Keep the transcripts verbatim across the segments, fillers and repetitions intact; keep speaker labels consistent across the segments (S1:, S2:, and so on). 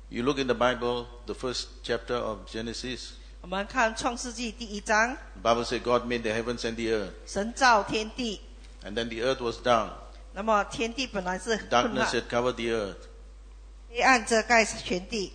S1: You look in the Bible, the first chapter of Genesis.
S2: 我们看创世纪第一章，
S1: The Bible says God made the heavens and the earth.
S2: 神造天地，
S1: And then the earth was dark.
S2: 那么天地本来是混
S1: Darkness
S2: 乱，
S1: had covered the earth.
S2: 黑暗遮盖全地。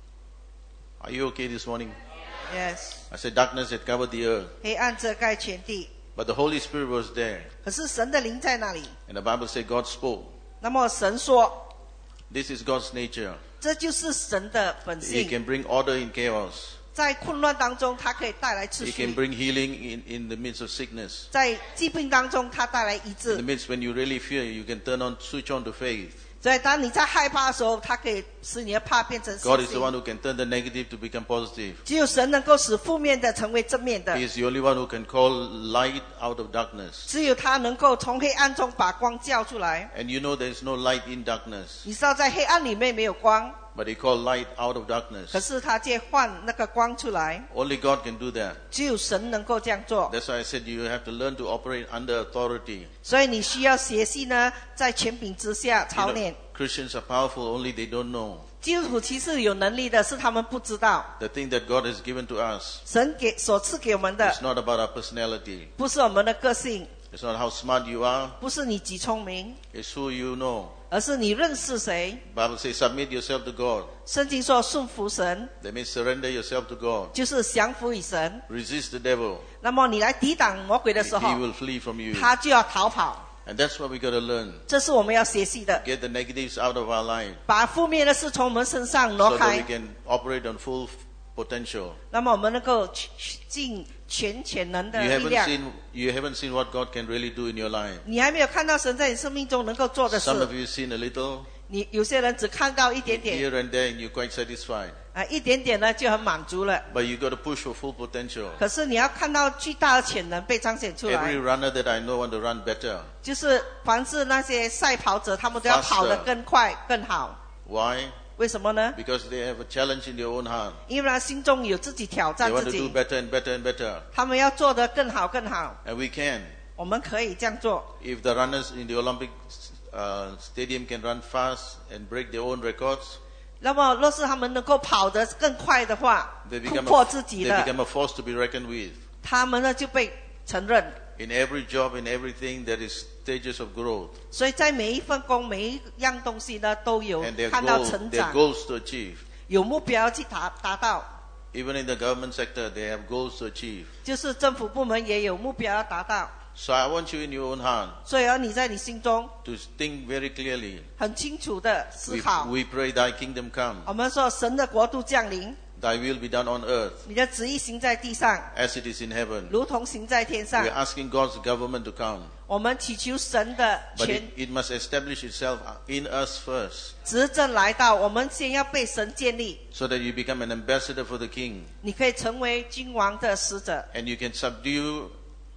S1: Are you okay this morning?
S2: Yes，
S1: I said darkness had covered the earth.
S2: 黑暗遮盖全地，
S1: But the Holy Spirit was there.
S2: 可是神的灵在那里。
S1: And the Bible said God spoke.
S2: 那么神说，
S1: This is God's nature.
S2: 这就是神的本
S1: He
S2: 性。
S1: can bring order in chaos.
S2: 在混乱当中，它可以带来秩
S1: He can
S2: 序；
S1: bring healing in, in the midst of sickness.
S2: 在疾病当中，它带来医
S1: In
S2: 治
S1: the。midst when you really fear, you can turn on, switch on to faith.
S2: 所以，当你在害怕的时候，它可以使你的怕变成
S1: God
S2: 信
S1: is the one
S2: 心。
S1: who can turn the negative to become positive.
S2: 只有神能够使负面的成为正面的
S1: He，is the only one who can call light out of darkness.
S2: 只有他能够从黑暗中把光叫出来。
S1: And you know there is no light in darkness.
S2: 你知道，在黑暗里面没有光，
S1: But he called light out of
S2: 可
S1: darkness.
S2: 是他借换那个光出来。
S1: Only God can do that.
S2: 只有神能够这样做，
S1: That's why I said you have to learn to operate under authority.
S2: 所以你需要学习呢，在权柄之下
S1: You
S2: 操
S1: know,
S2: 练。
S1: Christians are powerful, only they don't know.
S2: 基督徒其实有能力的，是他们不知道。
S1: The thing that God has given to us
S2: 神给所赐给我们的，
S1: is not about our personality.
S2: 不是我们的个性，
S1: It's not how smart you are.
S2: 不是你几聪明，
S1: It's who you know.
S2: 而是你认识谁。
S1: Bible says submit yourself to God.
S2: 圣经说顺服神，
S1: That means surrender yourself to God.
S2: 就是降服于神。
S1: Resist the devil.
S2: 那么你来抵挡魔鬼的
S1: He
S2: 时候，
S1: will flee from you.
S2: 他就要逃跑。
S1: And that's what we got to learn.
S2: 这是我们要学习的，
S1: Get the negatives out of our life
S2: 把负面的事从我们身上
S1: so
S2: 挪
S1: that we
S2: 开，
S1: can operate on full potential.
S2: 那么我们能够尽全潜能
S1: You
S2: 的力
S1: haven't
S2: 量。
S1: seen you haven't seen what God can really do in your life.
S2: 你还没有看到神在你生命中能够做的
S1: Some of
S2: 事，
S1: you seen a little
S2: 你有些人只看到一点点，
S1: here and there and you're quite satisfied.
S2: 啊，一点点呢就很满足了。
S1: But you got to push for full potential.
S2: 可是你要看到巨大的潜能被彰显出
S1: Every
S2: 来，
S1: runner that I know want to run better.
S2: 就是凡是那些赛跑者，他们都要
S1: Faster
S2: 跑得更快更好。
S1: Why?
S2: 为什么呢？
S1: Because they have a challenge in their own heart.
S2: 因为他心中有自己挑
S1: They
S2: 战
S1: want
S2: 自
S1: to do
S2: 己，
S1: better and better and better.
S2: 他们要做得更好更好。
S1: And we can.
S2: 我们可以这样做。
S1: If the runners in the Olympic uh, stadium can run fast and break their own records,
S2: 那么，若是他们能够跑得更快的话，
S1: they
S2: 突
S1: become
S2: 破
S1: a,
S2: 自己
S1: they
S2: 的，
S1: become a force to be reckoned with.
S2: 他们呢就被承认。
S1: In every job, in everything, there is stages of growth.
S2: 所以在每一份工、每一样东西呢，都有
S1: And their,
S2: 看到
S1: goal,
S2: 成
S1: their
S2: 长，
S1: goals to achieve.
S2: 有目标去达达到。
S1: Even in the government sector, they have goals to achieve.
S2: 就是政府部门也有目标要达到，
S1: So I want you in your own heart
S2: 所以要你在你心中
S1: to think very clearly.
S2: 很清楚的思
S1: We,
S2: 考。
S1: we pray thy kingdom come,
S2: 我们说神的国度降临，
S1: thy will be done on earth
S2: 你的旨意行在地上，
S1: as it is in heaven.
S2: 如同行在天上
S1: We're。asking God's government to come.
S2: 我们祈求神的
S1: But
S2: 权
S1: it, it must establish itself in us first
S2: 执政来到，我们先要被神建立。
S1: so that you become an ambassador for the king
S2: 你可以成为君王的使者，
S1: and you can subdue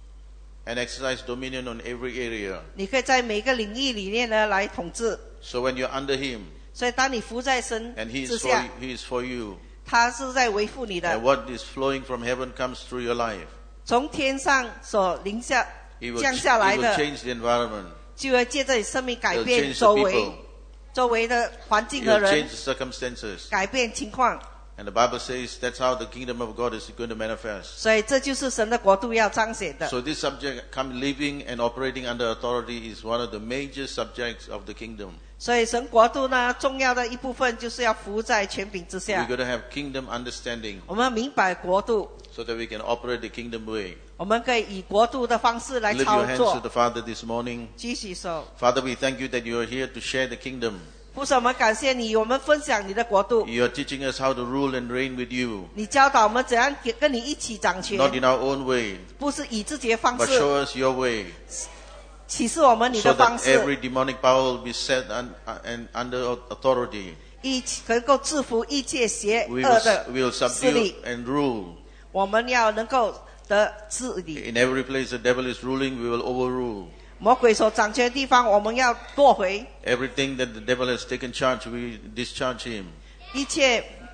S1: and exercise dominion on every area.
S2: 你可以在每个领域里面呢来统治。
S1: So when you're under him
S2: 所以当你服在神
S1: and he
S2: 之
S1: is for,
S2: 下，
S1: he is for you
S2: 他是在维护你
S1: and
S2: 的。
S1: what is flowing from heaven comes through your life.
S2: 从天上所临下
S1: He will,
S2: 降
S1: ch-
S2: 下来
S1: he will
S2: 的，
S1: change the environment.
S2: 就会借着你生命改
S1: He'll
S2: 变
S1: change
S2: 周
S1: the
S2: 围
S1: people.
S2: 周围的环境
S1: He
S2: 和
S1: will change
S2: 人，
S1: the circumstances.
S2: 改变情况。
S1: And the Bible says that's how the kingdom of God is going to manifest.
S2: 所以这就是神的国度要彰显的。
S1: So this subject, come living and operating under authority, is one of the major subjects of the kingdom.
S2: 所以神国度呢，重要的一部分就是要服在权柄之
S1: We're
S2: 下。
S1: going to have kingdom understanding
S2: 我们明白国度，
S1: so that we can operate the kingdom way.
S2: 我们可以以国度的方式来
S1: Lift
S2: 操
S1: your hands to
S2: 作。
S1: the Father this morning.
S2: 举起手，
S1: Father, we thank you that you are here to share the kingdom.
S2: 父神，我们感谢你，我们分享你的国度。
S1: You are teaching us how to rule and reign with you,
S2: 你教导我们怎样跟你一起掌权，
S1: not in our own way,
S2: 不是以自己的方
S1: but
S2: 式
S1: show us your way,
S2: 启示我们你
S1: so
S2: 的方
S1: that
S2: 式，
S1: every demonic power will be set un- and under authority.
S2: 一起能够制服一切邪
S1: We
S2: 恶
S1: will,
S2: 的
S1: we will
S2: 势
S1: subdue
S2: 力。
S1: and rule.
S2: 我们要能够得治理。
S1: In every place the devil is ruling, we will overrule.
S2: 魔鬼所掌权的地方，我们要夺回。
S1: Everything that the devil has taken charge, we discharge him.
S2: 一切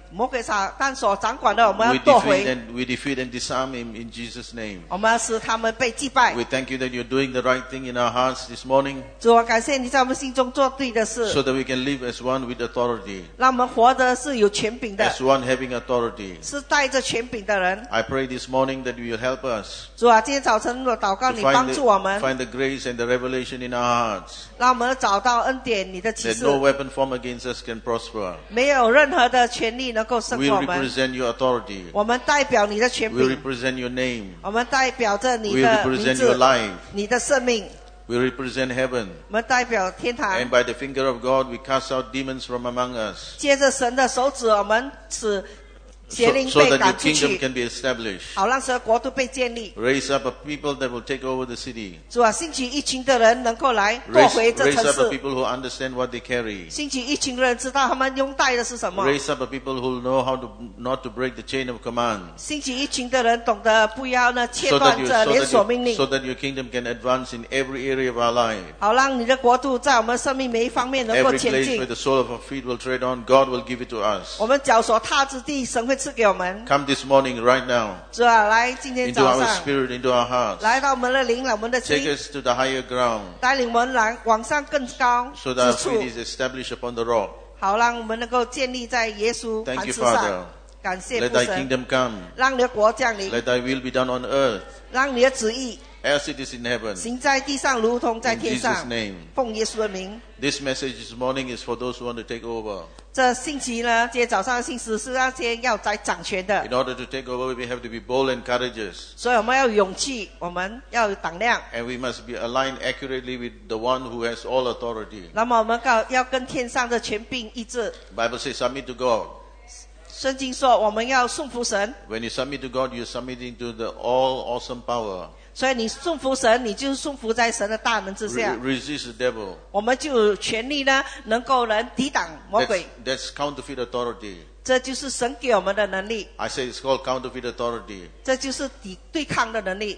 S2: 魔鬼撒旦所掌管的，我们
S1: We
S2: 要夺
S1: defeat
S2: 回，
S1: and we defeat and disarm him in Jesus' name.
S2: 我们要使他们被击败。
S1: We thank you that you're doing the right thing in our hearts this morning,
S2: 主啊，感谢你在我们心中做对的事，
S1: so that we can live as one with authority,
S2: 让我们活的是有权柄的，
S1: as one having authority.
S2: 是带着权柄的人。
S1: I pray this morning that you will help us
S2: 主啊，今天早晨我祷告
S1: to
S2: 你帮
S1: find
S2: 助我
S1: the,
S2: 们，
S1: find the grace and the revelation in our hearts,
S2: 让我们找到恩典，你的启
S1: that
S2: 示，
S1: no weapon formed against us can prosper.
S2: 没有任何的权利能够胜
S1: We
S2: 过我们。
S1: represent your authority.
S2: 我们代表你的权
S1: We
S2: 柄，
S1: represent your name.
S2: 我们代表着你
S1: We
S2: 的名
S1: represent your
S2: 字、
S1: life.
S2: 你的生命，
S1: We represent heaven.
S2: 我们代表天堂
S1: And。by the finger of God, we cast out demons from among us,
S2: 接着神的手指，我们使
S1: so,
S2: 邪灵
S1: so
S2: 被
S1: that your
S2: 赶出
S1: kingdom
S2: 去，
S1: can be established.
S2: 好让神的国度被建立。
S1: Raise up a people that will take over the city.
S2: 主啊，兴起一群的人能够来夺
S1: Raise,
S2: 回这
S1: raise
S2: 城
S1: up a
S2: 市，
S1: people who understand what they carry.
S2: 兴起一群的人知道他们拥戴的是什么，
S1: Raise up a people who know how to not to break the chain of command,
S2: 兴起一群的人懂得不要呢切
S1: so that
S2: 断
S1: you,
S2: 这
S1: so
S2: 连
S1: that
S2: 锁
S1: you,
S2: 命令
S1: so，that your kingdom can advance in every area of our life.
S2: 好让你的国度在我们生命每一方面能够
S1: Every
S2: 前
S1: place
S2: 进
S1: where。the sole of our feet will tread on, God will give it to us.
S2: 我们脚所踏之地，神会赐给我们。
S1: Come this morning, right now,
S2: 主啊，来今天
S1: into
S2: 早
S1: our
S2: 上
S1: spirit, into our hearts.
S2: 来到我们的灵，来我们的
S1: Take
S2: 心，
S1: us to the higher ground,
S2: 带领我们来往上更高
S1: so
S2: 之
S1: that our
S2: 处，
S1: feet is established upon the rock.
S2: 好让我们能够建立在耶稣
S1: Thank
S2: 磐
S1: you,
S2: 石上
S1: Father.。
S2: 感谢
S1: Let
S2: 父
S1: thy
S2: 神，
S1: kingdom come.
S2: 让你的国降临，
S1: Let thy will be done on earth
S2: 让你的旨意
S1: as it is in heaven.
S2: 行在地上，如同在
S1: In
S2: 天
S1: Jesus'
S2: 上。
S1: name.
S2: 奉耶稣的名，
S1: This message this morning is for those who want to take over.
S2: 这信息呢，今天早上的信息是那些要在掌权的
S1: In，order to take over, we have to be bold and courageous.
S2: 所以我们要有勇气，我们要有胆量。
S1: And we must be aligned accurately with the one who has all authority.
S2: 那么我们要要跟天上的权柄一致。
S1: The Bible says submit to God.
S2: 圣经说我们要顺服神，
S1: When you submit to God, you're submitting to the all awesome power.
S2: 所以你顺服神，你就是顺服在神的大能之
S1: Re-
S2: 下。
S1: resist the devil.
S2: 我们就有权利呢，能够能抵挡魔
S1: That's,
S2: 鬼。
S1: that's counterfeit authority.
S2: 这就是神给我们的能力，
S1: I say it's called counterfeit authority.
S2: 这就是抵对抗的能力。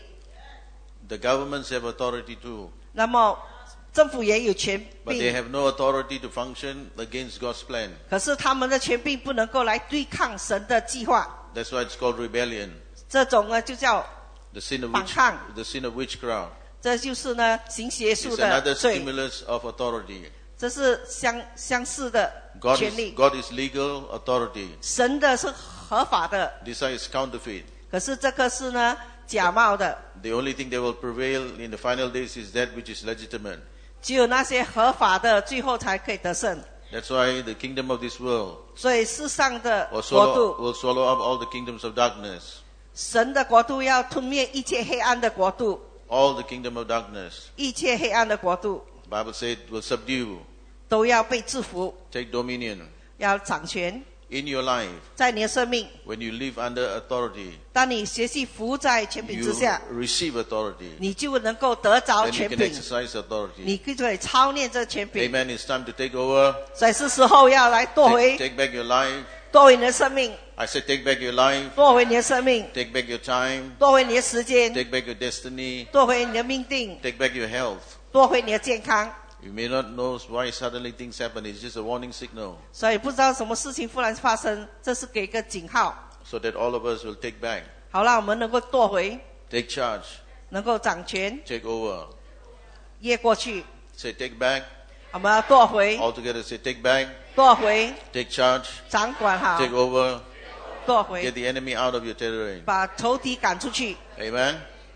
S1: The governments have authority too,
S2: 那么政府也有权
S1: but they
S2: 柄，
S1: have no authority to function against God's plan.
S2: 可是他们的权柄不能够来对抗神的计划。
S1: That's why it's called rebellion.
S2: 这种呢就叫
S1: The sin of
S2: 反
S1: witch,
S2: 抗，
S1: the sin of witchcraft.
S2: 这就是呢行邪
S1: It's
S2: 术的
S1: another
S2: 罪，
S1: stimulus of authority.
S2: 这是相相似的
S1: God
S2: 权
S1: is,
S2: 利。
S1: God is legal authority.
S2: 神的是合法的，
S1: This is counterfeit.
S2: 可是这个是呢假冒的。
S1: The only thing that will prevail in the final days is that which is legitimate.
S2: 只有那些合法的，最后才可以得胜。
S1: That's why the kingdom of this world
S2: 所以世上的
S1: will
S2: 国
S1: swallow,
S2: 度，
S1: will swallow up all the kingdoms of darkness.
S2: 神的国度要吞灭一切黑暗的国度，
S1: All the kingdom of darkness.
S2: 一切黑暗的国度
S1: The Bible said will subdue,
S2: 都要被制服，
S1: take dominion.
S2: 要掌权。
S1: In your life,
S2: 在你的生命，
S1: when you live under authority,
S2: 当你学习服在权柄
S1: you
S2: 之下，
S1: receive authority.
S2: 你就能够得着
S1: Then you
S2: 权
S1: can
S2: 柄，
S1: exercise authority.
S2: 你就可以操练这权柄。
S1: Amen. It's time to take over.
S2: 所以是时候要来夺
S1: Take,
S2: 回，
S1: take back your life.
S2: 夺回你的生命，
S1: I said take back your life.
S2: 夺回你的生命，
S1: Take back your time.
S2: 夺回你的时间，
S1: Take back your destiny.
S2: 夺回你的命定，
S1: Take back your health.
S2: 夺回你的健康。
S1: You may not know why suddenly things happen. It's just a warning signal
S2: 所以不知道什么事情忽然发生，这是给个警号，
S1: so that all of us will take back,
S2: 好让我们能够夺回，
S1: take charge,
S2: 能够掌权，
S1: take over.
S2: 越过去。
S1: Say take back.
S2: 我们要夺回，
S1: All together say take back,
S2: 夺回，
S1: take charge,
S2: 掌管好，
S1: take over.
S2: 夺
S1: Get
S2: 回，
S1: the enemy out of your territory.
S2: 把仇敌赶出去。
S1: Amen.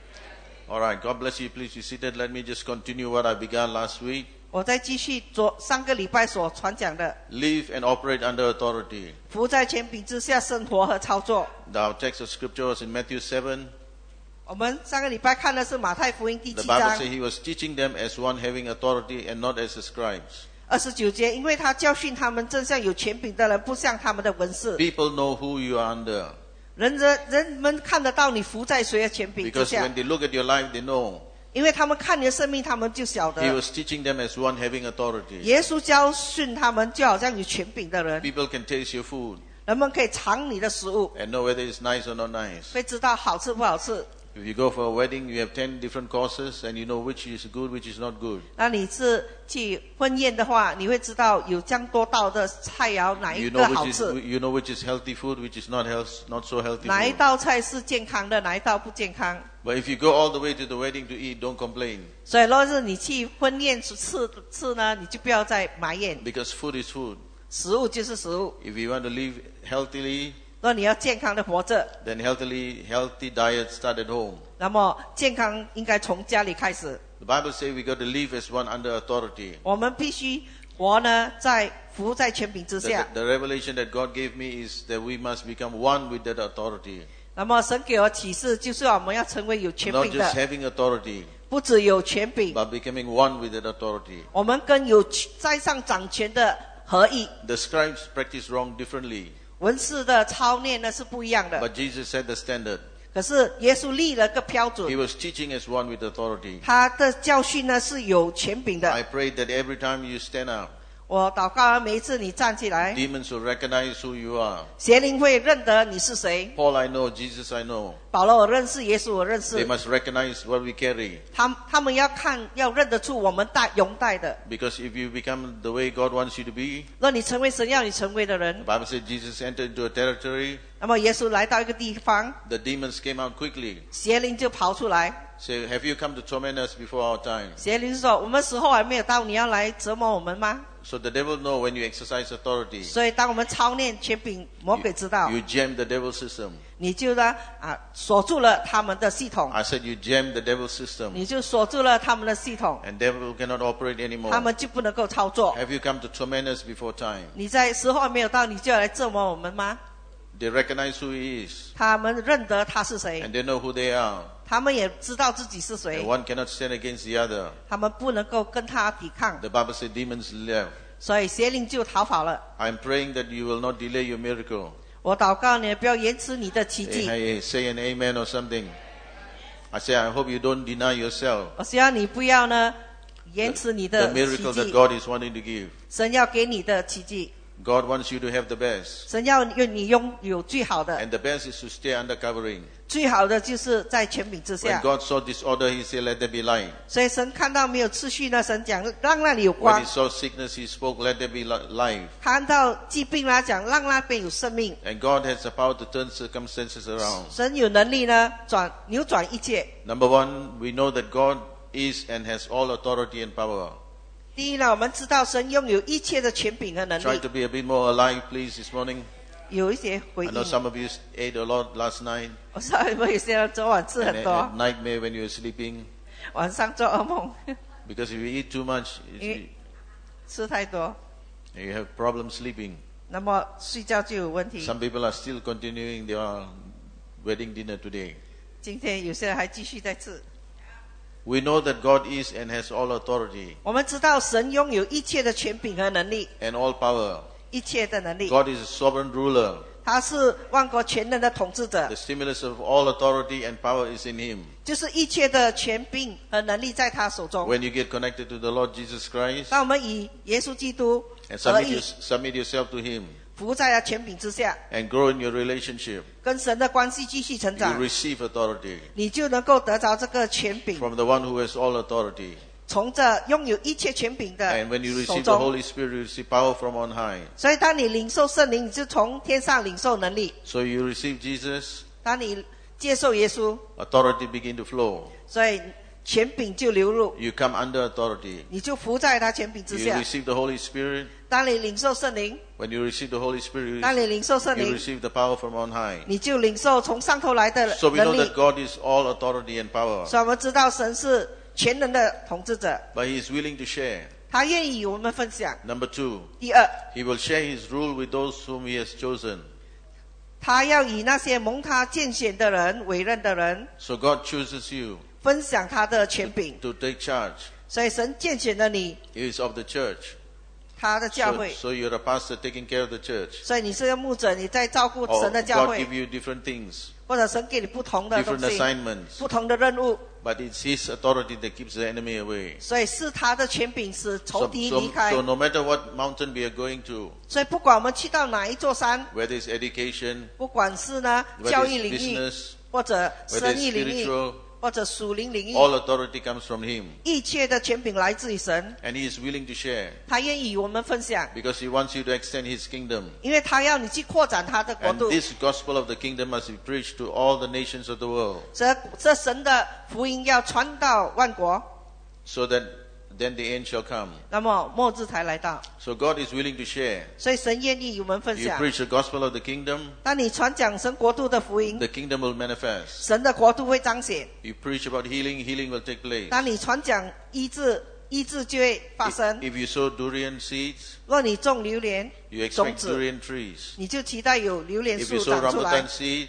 S1: All right. God bless you. Please be seated. Let me just continue what I began last week.
S2: 我再继续昨上个礼拜所传讲的，
S1: Live and operate under authority.
S2: 服在权柄之下生活和操作。
S1: Our text of scripture was in Matthew seven.
S2: 我们上个礼拜看的是马太福音第
S1: The
S2: 七
S1: Bible
S2: 章
S1: says he was teaching them as one having authority and not as the scribes.
S2: 二十九节，因为他教训他们，正像有权柄的人，不像他们的文士。
S1: People know who you are under.
S2: 人人人们看得到你服在谁的权柄之
S1: Because
S2: 下
S1: when，they look at your life, they know.
S2: 因为他们看你的生命，他们就晓
S1: He
S2: 得。
S1: was teaching them as one having authority.
S2: 耶稣教训他们，就好像有权柄的人，
S1: People can taste your food
S2: 人们可以尝你的食物，
S1: and know whether it's nice or not nice.
S2: 会知道好吃不好吃。
S1: If you go for a wedding, you have ten different courses and you know which is good, which is not good.
S2: 那你是去婚宴的话，你会知道有这样多道的菜肴哪
S1: You
S2: 一
S1: know
S2: 个好
S1: which is
S2: 吃，
S1: you know which is healthy food, which is not health, not so healthy
S2: 哪一
S1: food.
S2: 道菜是健康的，哪一道不健康。
S1: But if you go all the way to the wedding to eat, don't complain
S2: 所以，如果是你去婚宴吃吃呢，你就不要再埋怨，
S1: because food is food.
S2: 食物就是食物。
S1: If you want to live healthily,
S2: 如果你要健康的活着，
S1: then healthily healthy diet start at home.
S2: 那么健康应该从家里开始。
S1: The Bible says we got to live as one under authority.
S2: 我们必须活呢，在服在权柄之
S1: The,
S2: 下。
S1: the revelation that God gave me is that we must become one with that authority.
S2: 那么神给我启示，就是我们要成为有权
S1: Not
S2: 柄
S1: just
S2: 的，
S1: having authority,
S2: 不只有权柄，
S1: but becoming one with that authority.
S2: 我们跟有在上掌权的合一。
S1: The scribes practice wrong differently,
S2: 文士的操练呢是不一样的，
S1: but Jesus set the standard.
S2: 可是耶稣立了个标
S1: He
S2: 准，
S1: was teaching as one with authority.
S2: 他的教训呢是有权柄
S1: I
S2: 的。
S1: pray that every time you stand up,
S2: 我祷告啊，每一次你站起来，
S1: demons will recognize who you are.
S2: 邪灵会认得你是谁。
S1: Paul I know, Jesus I know.
S2: 保罗我认识，耶稣我认
S1: They
S2: 识，
S1: must recognize what we carry.
S2: 他他们要看，要认得出我们带拥戴的。
S1: Because if you become the way God wants you to be,
S2: 若你成为神要你成为的
S1: the
S2: 人，
S1: Bible says Jesus entered into a territory,
S2: 那么耶稣来到一个地方，
S1: the demons came out quickly.
S2: 邪灵就跑出来。
S1: Say, have you come to torment us before our time?
S2: 邪灵说：“我们时候还没有到，你要来折磨我们吗
S1: So the devil know when you exercise authority,？”
S2: 所以，当我们操练权柄，魔鬼知道，
S1: you jam the devil's system.
S2: 你就呢啊锁住了他们的系统，
S1: I said you jam the devil's system,
S2: 你就锁住了他们的系统，
S1: and devil cannot operate
S2: 他
S1: anymore.
S2: 们就不能够操作。
S1: Have you come to torment us before time?
S2: 你在时候还没有到，你就要来折磨我们吗？
S1: They recognize who he is,
S2: 他们认得他是谁，
S1: and they know who they are.
S2: 他们也知道自己是
S1: And
S2: 谁，
S1: one cannot stand against the other.
S2: 他们不能够跟他抵抗，
S1: The Bible says demons left.
S2: 所以邪灵就逃跑了。
S1: I'm praying that you will not delay your miracle.
S2: 我祷告你，不要延迟你的奇
S1: Hey,
S2: 迹。
S1: hey, say an amen or something. I say, I hope you don't deny yourself
S2: 我希望你不要呢延迟你
S1: the
S2: 的奇
S1: miracle that
S2: 迹，
S1: God is wanting to give.
S2: 神要给你的奇迹，
S1: God wants you to have the best.
S2: 神要愿你拥有最好的，
S1: And the best is to stay under covering.
S2: 最好的就是在权柄之
S1: When
S2: 下。
S1: God saw disorder, he said, let there be light.
S2: 所以神看到没有秩序呢，神讲让那里有
S1: When
S2: 光
S1: he；saw sickness, he spoke, let there be li- life.
S2: 看到疾病啦，讲让那边有生命。
S1: And God has the power to turn circumstances around.
S2: 神有能力呢转扭转一切。
S1: Number one, we know that God is and has all authority and power.
S2: 第一呢，我们知道神拥有一切的权柄和能
S1: Try
S2: 力。
S1: to be a bit more alive, please, this morning.
S2: 有一些回
S1: I
S2: 应，
S1: know some of you ate a lot last night.
S2: 我知道你们有些人昨晚吃
S1: And
S2: 很
S1: a-
S2: 多
S1: a，nightmare when you were sleeping.
S2: 晚上做噩梦，
S1: Because if you eat too much, it's-
S2: 因为吃太多，
S1: you have problems sleeping.
S2: 那么睡觉就有问题。
S1: Some people are still continuing their wedding dinner today.
S2: 今天有些人还继续在吃。
S1: We know that God is and has all authority
S2: 我们知道神拥有一切的权柄和能力，
S1: and all power.
S2: 一切的能力，
S1: God is a sovereign ruler.
S2: 他是万国全能的统治者
S1: The，stimulus of all authority and power is in Him.
S2: 就是一切的权柄和能力在他手中。
S1: When you get connected to the Lord Jesus Christ
S2: 当我们以耶稣基督
S1: and
S2: 合
S1: submit,
S2: 一
S1: your, submit yourself to Him
S2: 服在他权柄之下，
S1: and grow in your relationship,
S2: 跟神的关系继续成
S1: you
S2: 长，
S1: receive authority
S2: 你就能够得着这个权柄，
S1: from the one who has all authority.
S2: 从这拥有一切权柄的
S1: And when you
S2: 手
S1: receive the
S2: 中。
S1: Holy Spirit, you receive power from on high.
S2: 所以，当你领受圣灵，你就从天上领受能力；
S1: So you receive Jesus,
S2: 当你接受耶稣，
S1: authority begin to flow.
S2: 所以权柄就流入，
S1: You come under authority.
S2: 你就服在他权柄之
S1: You
S2: 下。
S1: receive the Holy Spirit.
S2: 当你领受圣灵，
S1: When you receive the Holy Spirit,
S2: 当你领受圣
S1: you
S2: 灵，
S1: receive the power from on high.
S2: 你就领受从上头来的
S1: So we know
S2: 能力
S1: that。God is all authority and power.
S2: 所以我们知道神是全能的统治者，
S1: But He is willing to share.
S2: 他愿意与我们分享。
S1: Number two,
S2: 第二，
S1: He will share His rule with those whom He has chosen.
S2: 他要以那些蒙他拣选的人、委任的人，
S1: So God chooses you
S2: 分享他的权柄。
S1: to take charge.
S2: 所以神拣选了你，
S1: He is of the church.
S2: 他的教
S1: So,
S2: 会。
S1: so you're a pastor taking care of the church.
S2: 所以你是个牧者，你在照顾
S1: Or
S2: 神的教
S1: God
S2: 会
S1: give，you different things,
S2: 或者神给你不同的东
S1: different
S2: 西、
S1: assignments.
S2: 不同的任务。
S1: But it's His authority that keeps the enemy away.
S2: 所以是他的权柄使仇
S1: So,
S2: 敌
S1: so,
S2: 离开。
S1: so no matter what mountain we are going to,
S2: 所以不管我们去到哪一座山，
S1: whether it's education,
S2: 不管是呢
S1: whether
S2: 教育领
S1: it's
S2: 域，
S1: business,
S2: 或者
S1: whether
S2: 生
S1: it's
S2: 意领域，
S1: spiritual,
S2: 或者属灵领域，
S1: all authority comes from Him.
S2: 一切的权柄来自于神，
S1: And He is willing to share
S2: 他愿意与我们分享，
S1: because He wants you to extend His kingdom.
S2: 因为他要你去扩展他的国
S1: And
S2: 度。
S1: this gospel of the kingdom must be preached to all the nations of the world,
S2: 这这神的福音要传到万国，
S1: so that then the end shall come.
S2: 那么末日才来到。
S1: So God is willing to share.
S2: 所以神愿意与我们分
S1: You
S2: 享。
S1: preach the gospel of the kingdom,
S2: 当你传讲神国度的福音，
S1: the kingdom will manifest.
S2: 神的国度会彰显。
S1: You preach about healing, healing will take place.
S2: 当你传讲医治，医治就会发
S1: If
S2: 生。
S1: if you sow durian seeds,
S2: 若你种榴莲
S1: you
S2: 种
S1: expect
S2: 子，
S1: durian trees.
S2: 你就期待有榴莲
S1: If
S2: 树
S1: you sow
S2: 长出来
S1: rambutan。seed,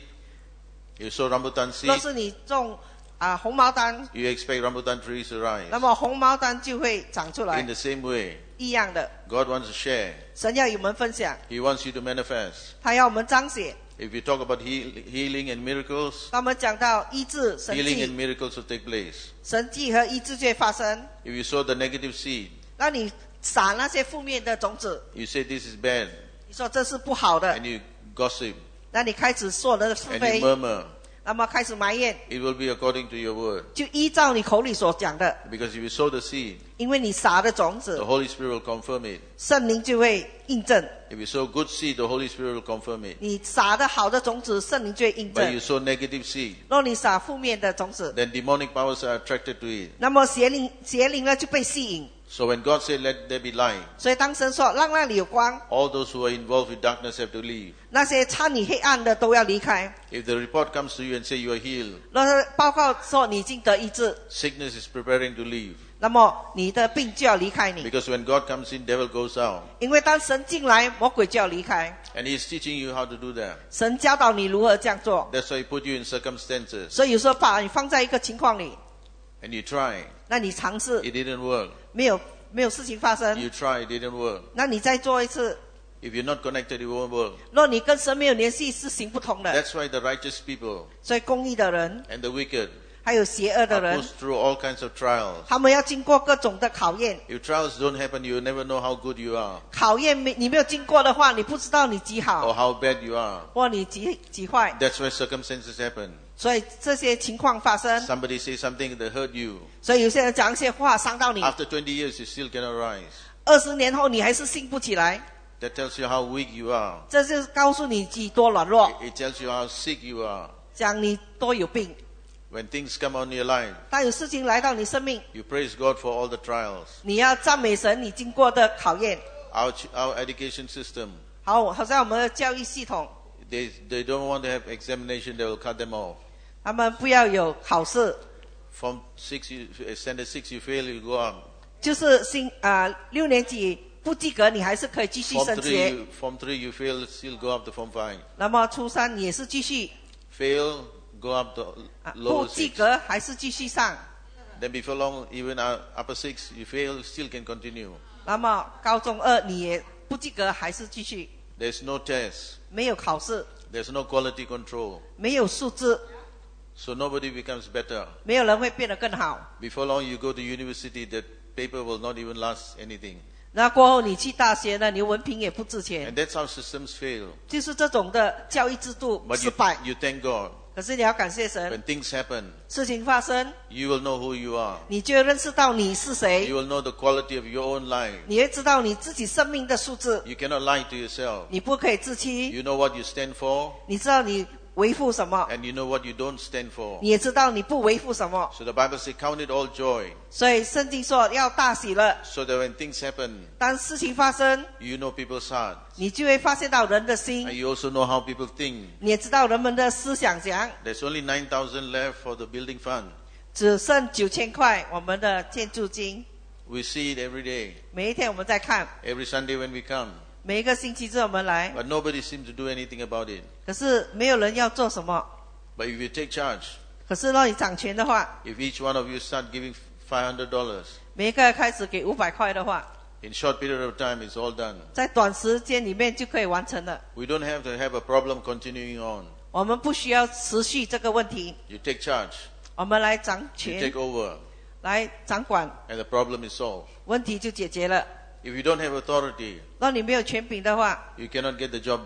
S1: you sow rambutan
S2: 若
S1: seed,
S2: 是你种啊红毛丹，
S1: you expect rambutan trees to rise.
S2: 那么红毛丹就会长出
S1: In
S2: 来。
S1: the same way,
S2: 一样的，
S1: God wants to share.
S2: 神要与我们分享，
S1: He wants you to manifest.
S2: 他要我们彰显。
S1: If you talk about heal, healing and miracles,
S2: 当我们讲到医治、神
S1: healing and
S2: 迹、
S1: miracles will take place.
S2: 神迹和医治就会发生。
S1: If you sow the negative seed,
S2: 那你撒那些负面的种子，
S1: you say this is bad,
S2: 你说这是不好的，
S1: and you gossip,
S2: 那你开始说的是
S1: and
S2: 非
S1: you，murmur,
S2: 那么开始埋怨，
S1: it will be according to your word.
S2: 就依照你口里所讲的，
S1: Because if you sow the seed,
S2: 因为你撒的种
S1: the
S2: 子，
S1: Holy Spirit will confirm it.
S2: 圣灵就会印证。
S1: If you sow good seed, the Holy Spirit will confirm it.
S2: 你撒的好的种子，圣灵就会印
S1: But you
S2: 证。
S1: sow negative seed,
S2: 若你撒负面的种子，
S1: then demonic powers are attracted to it.
S2: 那么邪灵邪灵呢就被吸引。
S1: So when God said, let there be light,
S2: 所以当神说让那里有光，
S1: all those who are involved with darkness have to leave.
S2: 那些参与黑暗的都要離開。
S1: If the report comes to you and say you are healed,
S2: 若是報告說你已經得醫治，
S1: sickness is preparing to leave.
S2: 那麼你的病就要離開你。
S1: Because when God comes in, devil goes out.
S2: 因為當神進來，魔鬼就要離開。
S1: And He's teaching you how to do that.
S2: 神教導你如何這樣做，
S1: That's why He put you in circumstances.
S2: 所以有時候把你放在一個情況裡，
S1: And you try.
S2: 那你嘗試
S1: It didn't work.
S2: 沒有沒有事情發生，
S1: You try, it didn't work.
S2: 那你再做一次。
S1: If you're not connected, it won't work.
S2: 若你跟神沒有聯繫，是行不通的。
S1: That's why the righteous people
S2: 所以公義的人，
S1: and the wicked
S2: 還有邪惡的
S1: are
S2: 人，
S1: pushed through all kinds of trials.
S2: 他們要經過各種的考驗。
S1: If trials don't happen, you'll never know how good you are
S2: 考驗沒你沒有經過的話，你不知道你幾
S1: or
S2: 好，
S1: how bad you are.
S2: 或你幾幾壞。
S1: That's why circumstances happen.
S2: 所以這些情況發生，
S1: Somebody says something that hurt you.
S2: 所以有些人講一些話傷到你。
S1: After twenty years, you still cannot rise.
S2: 二十年後你還是興不起來，
S1: That tells you how weak you are.
S2: 這就是告訴你幾多軟弱，
S1: It tells you how sick you are.
S2: 講你多有病。
S1: When things come on your life,
S2: 當有事情來到你生命，
S1: you praise God for all the trials.
S2: 你要讚美神你經過的考驗。
S1: Our, ch- our education system,
S2: 好，好像我們的教育系統，
S1: they, they don't want to have examination, they will cut them off.
S2: 他們不要有考試，
S1: From six, you, standard six, you fail, you go up.
S2: 就是新啊、六年級不及格，你還是可以繼續
S1: Form
S2: 升
S1: three,
S2: 學。
S1: you, form three, you fail, still go up to form five.
S2: 那麼初三也是繼續
S1: Fail, go up to
S2: 啊，不
S1: lower
S2: 及
S1: six.
S2: 格還是繼續上。
S1: Then before long, even uh, upper six, you fail, still can continue.
S2: 那麼高中二你也不及格，還是繼續
S1: There's no test.
S2: 沒有考試，
S1: There's no quality control.
S2: 沒有素質，
S1: So nobody becomes better.
S2: 沒有人會變得更好。
S1: Before long, you go to university, that paper will not even last anything.
S2: 那過後你去大學呢，你文憑也不值
S1: And
S2: 錢，
S1: that's how systems fail.
S2: 就是這種的教育制度
S1: But
S2: 失
S1: you,
S2: 敗。
S1: you thank God.
S2: 可是你要感謝神，
S1: When things happen,
S2: 事情發生，
S1: you will know who you are.
S2: 你就認識到你是誰，
S1: You will know the quality of your own life.
S2: 你會知道你自己生命的素質，
S1: You cannot lie to yourself.
S2: 你不可以自欺，
S1: You know what you stand for,
S2: 你知道你維護什麼，
S1: and you know what you don't stand for.
S2: 你也知道你不維護什麼。
S1: So the Bible says, count it all joy,
S2: 所以聖經說要大喜樂，
S1: so that when things happen,
S2: 當事情發生，
S1: you know people's heart.
S2: 你就會發現到人的
S1: And
S2: 心，
S1: you also know how people think.
S2: 你也知道人們的思想怎樣。
S1: There's only nine thousand left for the building fund.
S2: 只剩九千塊，我們的建築金。
S1: We see it every day,
S2: 每一天我們在看，
S1: every Sunday when we come.
S2: 每一個星期日我們來，
S1: But nobody seems to do anything about it.
S2: 可是沒有人要做什麼。
S1: But if you take charge,
S2: 可是若你掌權的話，
S1: if each one of you start giving five hundred dollars,
S2: 每一個開始給五百塊的話，
S1: in short period of time, it's all done.
S2: 在短時間裡面就可以完成了。
S1: We don't have to have a problem continuing on.
S2: 我們不需要持續這個問題，
S1: You take charge,
S2: 我們來掌
S1: you
S2: 權，
S1: take over,
S2: 來掌管，
S1: and the problem is solved.
S2: 問題就解決了。
S1: If you don't have authority,
S2: 若你沒有權柄的話，
S1: you cannot get the job done.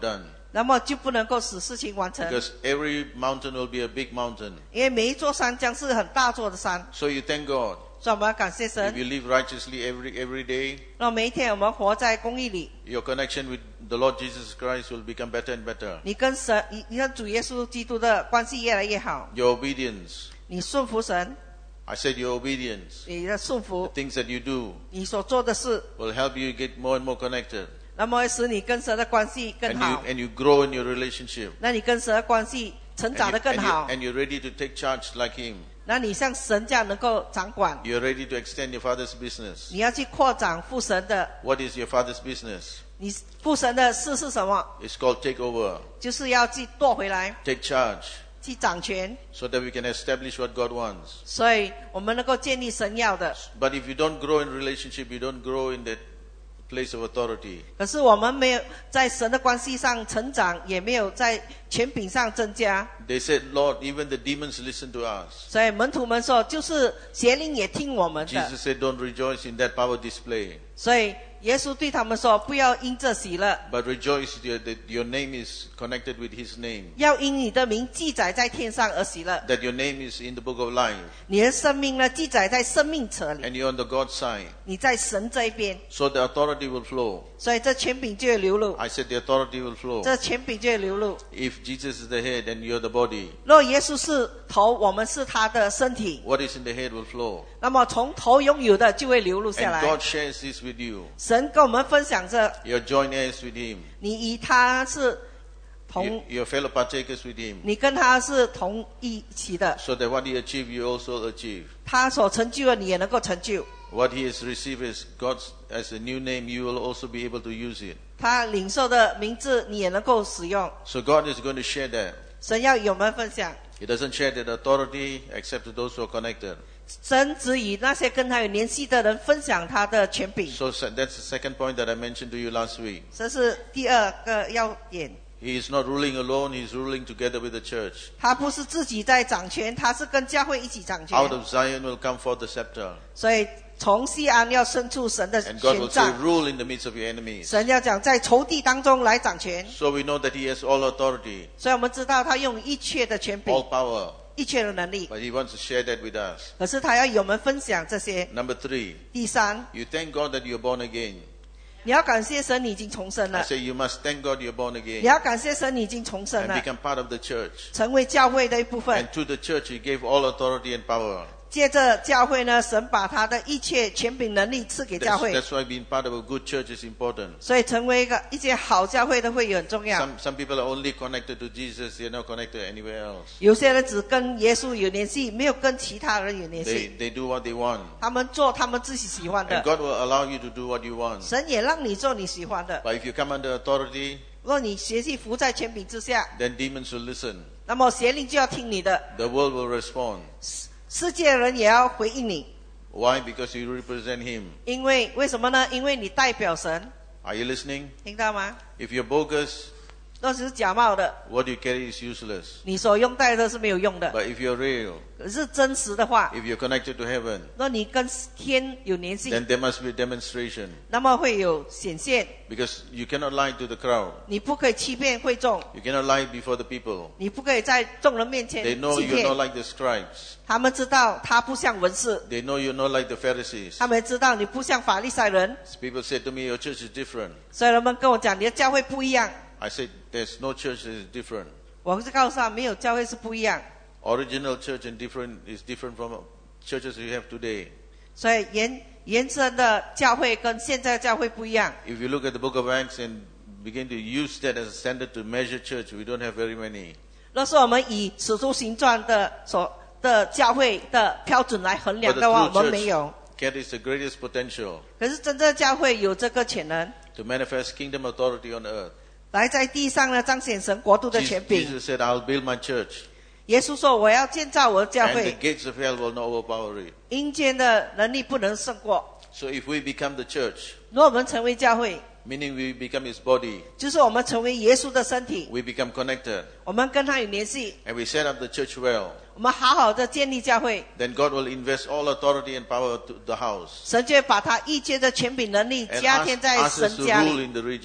S2: 那么就不能够使事情完成，
S1: Because every mountain will be a big mountain.
S2: 因为每一座山将是很大座的山，
S1: So you thank God.
S2: 所以我们要感谢
S1: If
S2: 神。
S1: you live righteously every every day,
S2: 那每一天我们活在公义里，
S1: your connection with the Lord Jesus Christ will become better and better.
S2: 你跟神，你你跟主耶稣基督的关系越来越好，
S1: Your obedience.
S2: 你顺服神，
S1: I said your obedience.
S2: 你的顺
S1: The
S2: 服，
S1: things that you do
S2: 你所做的事，
S1: will help you get more and more connected.
S2: 那么会使你跟神的关系更
S1: And
S2: 好
S1: you，and you grow in your relationship.
S2: 那你跟神的关系成
S1: And,
S2: 长
S1: you,
S2: 得更
S1: and,
S2: 好
S1: you,，and you're ready to take charge like Him.
S2: 那你像神这样能够掌管，
S1: You're ready to extend your Father's business.
S2: 你要去扩展父神的，
S1: What is your Father's business?
S2: 你父神的事是什么？
S1: It's called take over,
S2: 就是要去夺回来，
S1: take charge,
S2: 去掌权，
S1: so that we can establish what God wants.
S2: 所以我们能够建立神要的。
S1: But if you don't grow in relationship, you don't grow in that place of authority.
S2: 可是我们没有在神的关系上成长，也没有在权柄上增加。
S1: They said, Lord, even the demons listen to us.
S2: 所以门徒们说，就是邪灵也听我们的。
S1: Jesus said, don't rejoice in that power display,
S2: 所以耶稣对他们说，不要因这喜乐，
S1: but rejoice that your name is connected with His name,
S2: 要因你的名记载在天上而喜乐。
S1: that your name is in the book of life,
S2: 你的生命呢，记载在生命册里，
S1: and you're on the God side.
S2: 你在神这一边，
S1: So the authority will flow.
S2: 所以这权柄就会流露，
S1: I said the authority will flow.
S2: 这权柄就会流露。
S1: If Jesus is the head and you're the body,
S2: 若耶稣是头，我们是他的身体，
S1: what is in the head will flow.
S2: 那么从头拥有的就会流露下
S1: And
S2: 来。
S1: God shares this with you.
S2: 神跟我们分享着，
S1: You're joint heirs with Him.
S2: 你与他是
S1: You-
S2: 同，
S1: You're fellow partakers with Him.
S2: 你跟他是同一起的，
S1: So that what He achieved, you also achieve.
S2: 他所成就的你也能够成就，
S1: What He has received as God's as a new name, you will also be able to use it.
S2: 他领受的名字你也能够使用。
S1: So God is going to share that.
S2: 神要与我们分享，
S1: He doesn't share that authority except to those who are connected.
S2: 神只与那些跟他有联系的人分享他的权柄。
S1: So se- that's the second point that I mentioned to you last week.
S2: 这是第二个要点，
S1: He is not ruling alone, He's ruling together with the church.
S2: 他不是自己在掌权，他是跟教会一起掌权。
S1: Out of Zion will come forth the scepter.
S2: 所以从西安要伸出神的
S1: And God
S2: 权
S1: will say,
S2: 杖，
S1: rule in the midst of your enemies.
S2: 神要讲在仇敌当中来掌权。
S1: So we know that He has all authority,
S2: 所以我们知道他用一切的权柄
S1: all，power.
S2: 一切的能力，
S1: But He wants to share that with us.
S2: 可是他要与我们分享这些。
S1: Number three,
S2: 第三，
S1: you thank God that you're born again.
S2: 你要感谢神，你已经重生
S1: I
S2: 了。
S1: say you must thank God you're born
S2: 你
S1: again
S2: 要感谢神，你已经重生
S1: and
S2: 了，
S1: become part of the church.
S2: 成为教会的一部分
S1: And。to the church He gave all authority and power.
S2: 接着教会呢，神把他的一切权柄能力赐给教
S1: That's,
S2: 会，
S1: that's why being part of a good church is important.
S2: 所以成为一个一些好教会的会员很重要。
S1: Some, some people are only connected to Jesus, they're not connected anywhere else.
S2: 有些人只跟耶稣有联系，没有跟其他人有联
S1: They,
S2: 系。
S1: they do what they want.
S2: 他们做他们自己喜欢
S1: And
S2: 的，
S1: God will allow you to do what you want.
S2: 神也让你做你喜欢的。
S1: But if you come under authority,
S2: 若你学习服在权柄之下，
S1: then demons will listen.
S2: 那么邪灵就要听你的，
S1: The world will respond.
S2: 世界人也要回应你。
S1: Why? Because you represent Him.
S2: 因为为什么呢？因为你代表神，
S1: Are you listening?
S2: 听到吗？
S1: If you're bogus,
S2: 若是假冒的，
S1: what you carry is useless.
S2: 你所用带的是没有用的。
S1: But if you're real,
S2: 可是真实的话，
S1: if you're connected to heaven,
S2: 若你跟天有联系，
S1: then there must be a demonstration.
S2: 那么会有显现。
S1: Because you cannot lie to the crowd.
S2: 你不可以欺骗会众，
S1: You cannot lie before the people.
S2: 你不可以在众人面前
S1: They know
S2: 欺
S1: you're
S2: 骗
S1: not。like the scribes.
S2: 他们知道他不像文士，
S1: They know you're not like the Pharisees.
S2: 他们知道你不像法利赛人，
S1: People said to me, your church is different.
S2: 所以人们跟我讲你的教会不一样。
S1: I said, there's no church that is different.
S2: 我是告诉他，没有教会是不一样。
S1: Original church and different is different from churches you have today.
S2: 所以原原生的教会跟现在的教会不一样。
S1: If you look at the book of Acts and begin to use that as a standard to measure church, we don't have very many.
S2: 若是我们以使徒行传的所的教会的标准来衡
S1: But
S2: 量
S1: the
S2: 的话，
S1: true
S2: 我们没有。
S1: church carries the greatest potential
S2: 可是真正的教会有这个潜能，
S1: to manifest kingdom authority on earth.
S2: 来在地上呢彰显神国度的
S1: Jesus,
S2: 权柄。
S1: Jesus said, I'll build my church,
S2: 耶稣说：“我要建造我的教
S1: and the
S2: 会，
S1: gates of hell will not overpower it.
S2: 阴间的能力不能胜过。
S1: So if we become the church,
S2: 若我们成为教会，
S1: meaning we become His body,
S2: 就是我们成为耶稣的身体，
S1: we become connected,
S2: 我们跟他有联系，
S1: and we set up the church well,
S2: 我们好好的建立教会，
S1: then God will invest all authority and power to the house
S2: 神就会把他一切的权柄能力
S1: and
S2: 加
S1: ask,
S2: 添在
S1: ask us
S2: 神
S1: to
S2: 家
S1: rule
S2: 里，
S1: in the region.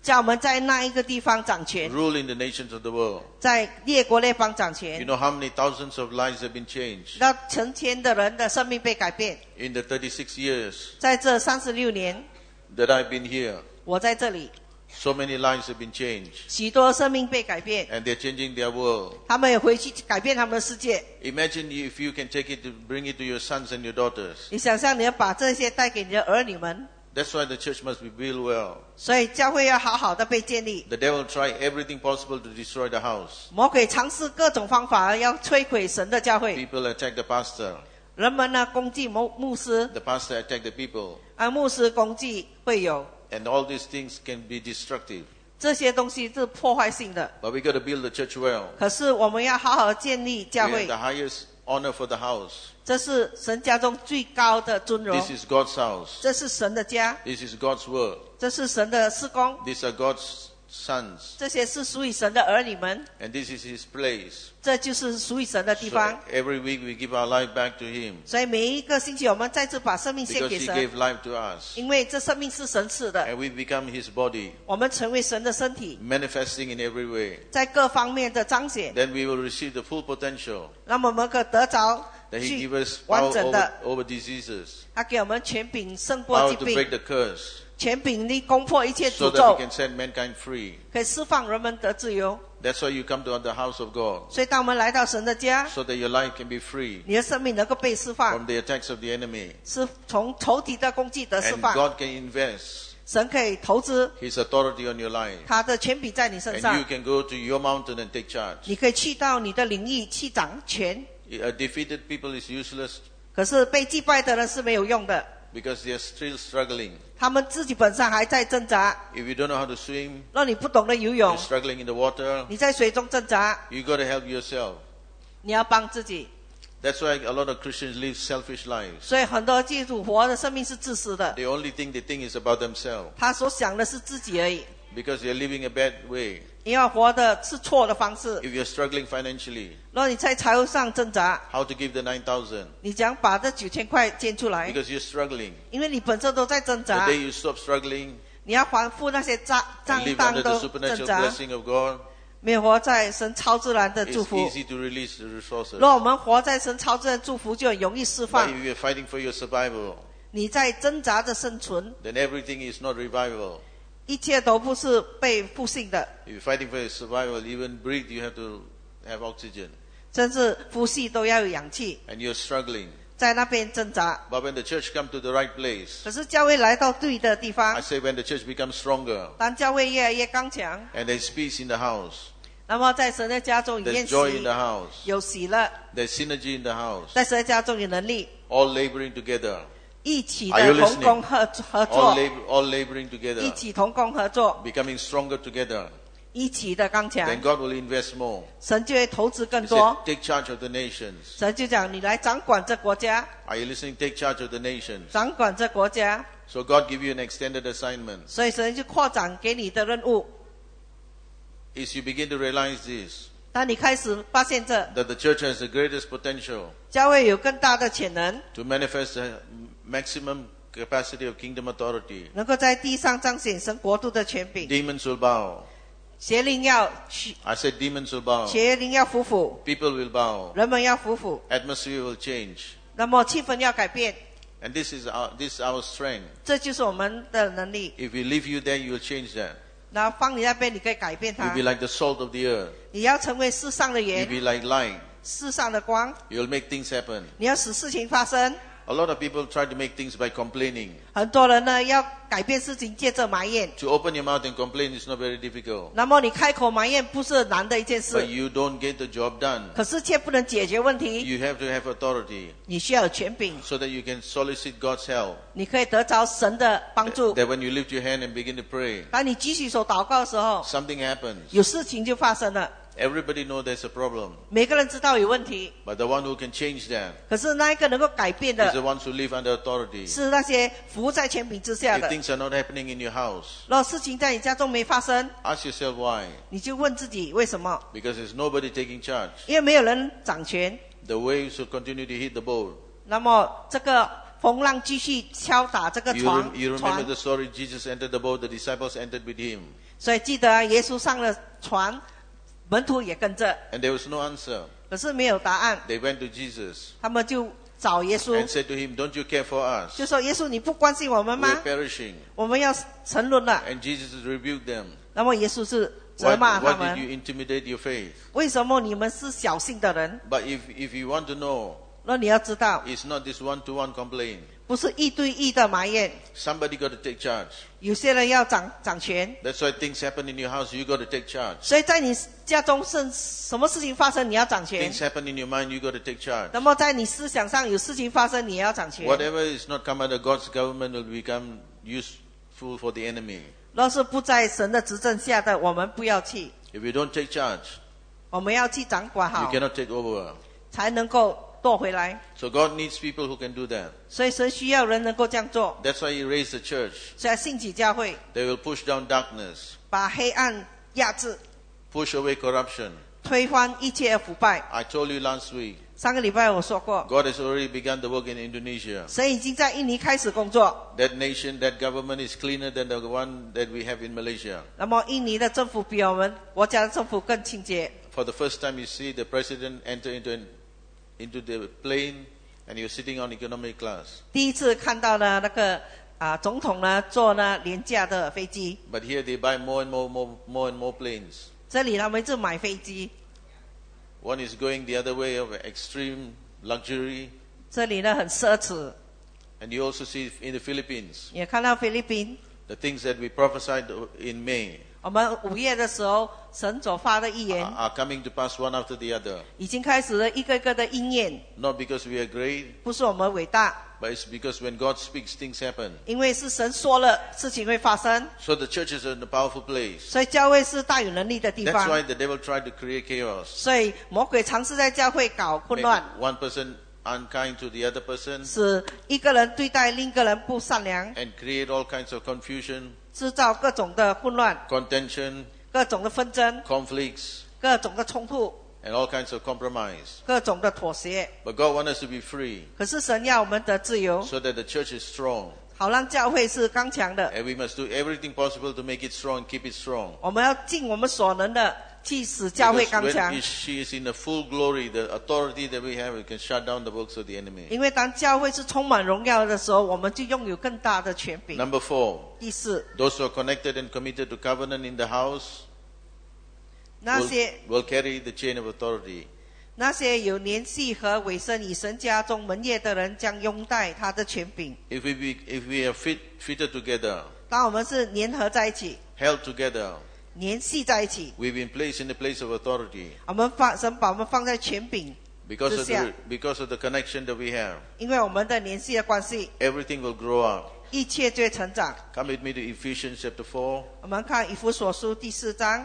S2: 叫我们在那一个地方掌权，
S1: rule in the nations of the world.
S2: 在列国列邦掌
S1: You
S2: 权，
S1: know how many thousands of lives have been changed
S2: 让成千的人的生命被改变。
S1: in the thirty-six years
S2: 在这三十六年，
S1: that I've been here?
S2: 我在这里，
S1: So many lives have been changed,
S2: 许多生命被改变，
S1: and they're changing their world.
S2: 他们也回去改变他们的世界。
S1: Imagine if you can take it to bring it to your sons and your daughters.
S2: 你想象你要把这些带给你的儿女们，
S1: That's why the church must be built well.
S2: 所以教会要好好的被建立。
S1: The devil tried everything possible to destroy the house.
S2: 魔鬼尝试各种方法要摧毁神的教会，
S1: People attack the pastor.
S2: 人们呢攻击牧牧师，
S1: The pastor attack the people.
S2: 啊，牧师攻击会有
S1: And all these things can be destructive.
S2: 这些东西是破坏性的。
S1: But we got to build the church well.
S2: 可是我们要好好建立
S1: We
S2: 教
S1: have
S2: 会
S1: the，highest honor for the house.
S2: 这是神家中最高的尊荣，
S1: This is God's house.
S2: 这是神的家，
S1: This is God's word.
S2: 这是神的事工，
S1: These are God's sons.
S2: 这些是属于神的儿女们，
S1: And this is His place.
S2: 这就是属于神的地
S1: So
S2: 方。
S1: every week we give our life back to Him
S2: 所以每一个星期我们再次把生命献
S1: because
S2: 给
S1: He
S2: 神，
S1: gave life to us.
S2: 因为这生命是神赐的，
S1: And we become His body,
S2: 我们成为神的身体，
S1: manifesting in every way.
S2: 在各方面的彰显，
S1: Then we will receive the full potential
S2: 让我们可得着
S1: that He
S2: 去
S1: gives us
S2: 完
S1: power
S2: 整
S1: over,
S2: 的。
S1: over diseases,
S2: 他给我们权柄胜过
S1: power
S2: 疾
S1: to
S2: 病，
S1: break the curse,
S2: 权柄力攻破一切
S1: so
S2: 诅
S1: that
S2: 咒
S1: we，can set mankind free.
S2: 可以释放人们得自由。
S1: That's why you come to the house of God,
S2: 所以当我们来到神的家，
S1: so that your life can be free
S2: 你的生命能够被释放，
S1: from the attacks of the enemy.
S2: 是从仇敌的攻击得释
S1: And
S2: 放。
S1: God can invest
S2: 神可以投资
S1: His authority on your life.
S2: 他的权柄在你身
S1: And
S2: 上
S1: you，can go to your mountain and take charge.
S2: 你可以去到你的领域去掌权。
S1: A defeated people is useless
S2: 可是被击败的人是没有用的，
S1: because they are still struggling.
S2: 他们自己本身还在挣扎。
S1: If you don't know how to swim,
S2: 若你不懂得游泳
S1: you're，struggling in the water,
S2: 你在水中挣扎，
S1: you got to help yourself.
S2: 你要帮自己。
S1: That's why a lot of Christians live selfish lives.
S2: 所以很多基督徒活的生命是自私的，
S1: The only thing they think is about themselves
S2: 他所想的是自己而已，
S1: because they're living a bad way.
S2: 因为活的是错的方式。
S1: If you're struggling financially,
S2: 若你在财务上挣扎，
S1: how to give the nine thousand?
S2: 你讲把这九千块捐出来，
S1: Because you're struggling.
S2: 因为你本身都在挣
S1: The
S2: 扎，
S1: day you stop struggling
S2: 你要还付那些账
S1: and
S2: 账
S1: live
S2: 单
S1: under
S2: 都
S1: the
S2: 挣
S1: supernatural
S2: 扎，
S1: blessing of God,
S2: 没有活在神超自然的
S1: it's
S2: 祝福。
S1: easy to release the resources.
S2: 若我们活在神超自然的祝福，就很容易释
S1: But
S2: 放。
S1: if you're fighting for your survival,
S2: 你在挣扎着生存，
S1: then everything is not revival.
S2: 一切都不是被复兴的，
S1: If you're fighting for your survival, even breathe, you have to have oxygen.
S2: 甚至呼吸都要有氧气，
S1: And you're struggling.
S2: 在那边挣扎。
S1: But when the church comes to the right place,
S2: 可是教会来到对的地
S1: I
S2: 方，
S1: say when the church becomes stronger
S2: 当教会越来越刚强，
S1: and there's peace in the house,
S2: 那么在神的家中有
S1: there's
S2: 宴
S1: joy in
S2: 席
S1: the，house,
S2: 有喜乐，
S1: there's synergy in the house,
S2: 在神的家中有能力，
S1: all laboring together,
S2: 一起
S1: Are you
S2: 的同工合合
S1: all,
S2: 作，
S1: lab- all laboring
S2: 一
S1: together,
S2: 起同工合作，
S1: becoming stronger together,
S2: 一起的刚强
S1: then，God will invest more.
S2: 神就会投资更
S1: He
S2: 多
S1: said,。take charge of the nations.
S2: 神就讲你来掌管这国家，
S1: Are you listening? Take charge of the nations.
S2: 掌管这国家，
S1: So God give you an extended assignment.
S2: 所以神就扩展给你的任务。
S1: Is you begin to realize this,
S2: 当你开始发现这
S1: that the church has the greatest potential
S2: 教会有更大的潜能，
S1: to manifest the maximum capacity of kingdom authority.
S2: 能够在地上彰显神国度的权柄。
S1: Demons will bow.
S2: 邪灵要屈，
S1: I said demons will bow.
S2: 邪灵要服服，
S1: People will bow.
S2: 人们要服服，
S1: Atmosphere will change.
S2: 那么气氛要改变，
S1: And this is our, this is our strength.
S2: 这就是我们的能力。
S1: If we leave you there, you will change that.
S2: 然后放你那边，你可以改变
S1: You'll
S2: 它
S1: be。like the salt of the earth.
S2: 你要成为世上的
S1: You'll
S2: 盐，
S1: be like light.
S2: 世上的光，
S1: You'll make things happen.
S2: 你要使事情发生。
S1: A lot of people try to make things by complaining.
S2: 很多人呢要改变事情，借着埋怨。
S1: To open your mouth and complain is not very difficult.
S2: 那么你开口埋怨不是难的一件
S1: But
S2: 事，
S1: you don't get the job done.
S2: 可是却不能解决问题。
S1: You have to have authority
S2: 你需要有权柄，
S1: so that you can solicit God's help.
S2: 你可以得着神的帮助。
S1: That when you lift your hand and begin to pray,
S2: 当你举起手祷告的时候，
S1: something happens.
S2: 有事情就发生了。
S1: Everybody knows there's a problem.
S2: 每个人知道有问题，
S1: But the one who can change that
S2: 可是那一个能够改变
S1: is
S2: 的
S1: the ones who live under authority.
S2: 是那些服在权柄之下
S1: If
S2: 的。
S1: things are not happening in your house,
S2: 若事情在你家中没发生，
S1: ask yourself why.
S2: 你就问自己为什么？
S1: Because there's nobody taking charge.
S2: 因为没有人掌权，
S1: The waves will continue to hit the boat.
S2: 那么这个风浪继续敲打这个
S1: You,
S2: 船
S1: rem- you remember
S2: 船
S1: the story, Jesus entered the boat, the disciples entered with him.
S2: 所以记得啊，耶稣上了船，门徒也跟着，
S1: And there was no answer.
S2: 可是没有答案，
S1: They went to Jesus
S2: 他们就找耶稣
S1: and，said to him, don't you care for us?
S2: 就说耶稣你不关心我们
S1: We're
S2: 吗？
S1: perishing.
S2: 我们要沉沦了。
S1: And Jesus rebuked them.
S2: 那么耶稣是
S1: Why,
S2: 责骂他
S1: why did you
S2: 们，
S1: intimidate your faith?
S2: 为什么你们是小信的人？
S1: But if, if you want to know,
S2: 那你要知道，
S1: it's not this one-to-one complaint.
S2: 不是一对一的埋怨，
S1: Somebody got to take charge.
S2: 有些人要掌掌权，
S1: That's why things happen in your house, you got to take charge.
S2: 所以在你家中是什么事情发生，你要掌权
S1: Things；happen in your mind, you got to take charge.
S2: 那么在你思想上有事情发生，你也要掌权。
S1: Whatever is not come under God's government will become useful for the enemy.
S2: 若是不在神的执政下的，我们不要去，
S1: If you don't take charge,
S2: 我们要去掌管
S1: you
S2: 好，
S1: cannot take over.
S2: 才能够夺回来。
S1: So God needs people who can do that.
S2: 所以神需要人能够这样做，
S1: That's why He raised the church.
S2: 所以兴起教会，
S1: They will push down darkness,
S2: 把黑暗压制，
S1: push away corruption.
S2: 推翻一切腐败。
S1: I told you last week,
S2: 上个礼拜我说过，
S1: God has already begun the work in Indonesia.
S2: 神已经在印尼开始工作。
S1: That nation, that government is cleaner than the one that we have in Malaysia.
S2: 那么印尼的政府比我们国家的政府更清洁。
S1: For the first time, you see the president enter into an, into the plane, and he was sitting on economic class.
S2: 第一次看到呢那个啊总统呢坐呢廉价的飞机，
S1: But here they buy more and more, more, more and more planes.
S2: 这里他们就买飞机，
S1: One is going the other way of extreme luxury.
S2: 这里呢很奢侈。
S1: And you also see in the Philippines,
S2: 也看到菲律宾，
S1: the things that we prophesied in May
S2: 我们五月的时候神所发的预言
S1: are, are coming to pass one after the other.
S2: 已经开始了一个个的应验，
S1: Not because we are great,
S2: 不是我们伟大，
S1: but it's because when God speaks, things happen.
S2: 因为是神说了事情会发生，
S1: So the church is in a powerful place.
S2: 所以教会是大有能力的地
S1: That's why
S2: 方。
S1: the devil tried to create chaos.
S2: 所以魔鬼尝试在教会搞混
S1: Make
S2: 乱，
S1: one person unkind to the other person
S2: 使一个人对待另一个人不善良，
S1: and create all kinds of confusion,
S2: 制造各种的混乱、
S1: contention,
S2: 各种的纷争、
S1: conflicts,
S2: 各种的冲突、
S1: and all kinds of compromise.
S2: 各种的妥协。
S1: But God wants us to be free
S2: 可是神要我们得自由，
S1: so that the church is strong.
S2: 好让教会是刚强的。
S1: And we must do everything possible to make it strong, keep it strong.
S2: 我们要尽我们所能的去使教会
S1: Because
S2: 刚强
S1: when。she is in the full glory, the authority that we have, we can shut down the works of the enemy.
S2: 因为当教会是充满荣耀的时候，我们就拥有更大的权柄。
S1: Number four,
S2: 第四，
S1: those who are connected and committed to covenant in the house
S2: 那
S1: will,
S2: 些
S1: will carry the chain of authority.
S2: 那些有联系和委身以神家中门业的人，将拥戴他的权柄。
S1: If we, be, if we are fit, fitted together,
S2: 当我们是粘合在一起、
S1: held together,
S2: 联系在一起，
S1: we've been placed in the place of authority
S2: 我们放神把我们放在权柄
S1: because
S2: 之
S1: of
S2: 下
S1: the,，because of the connection that we have.
S2: 因为我们的联系的关系，
S1: Everything will grow up.
S2: 一切就会成长。
S1: Come with me to Ephesians chapter four.
S2: 我们看以弗所书第四章，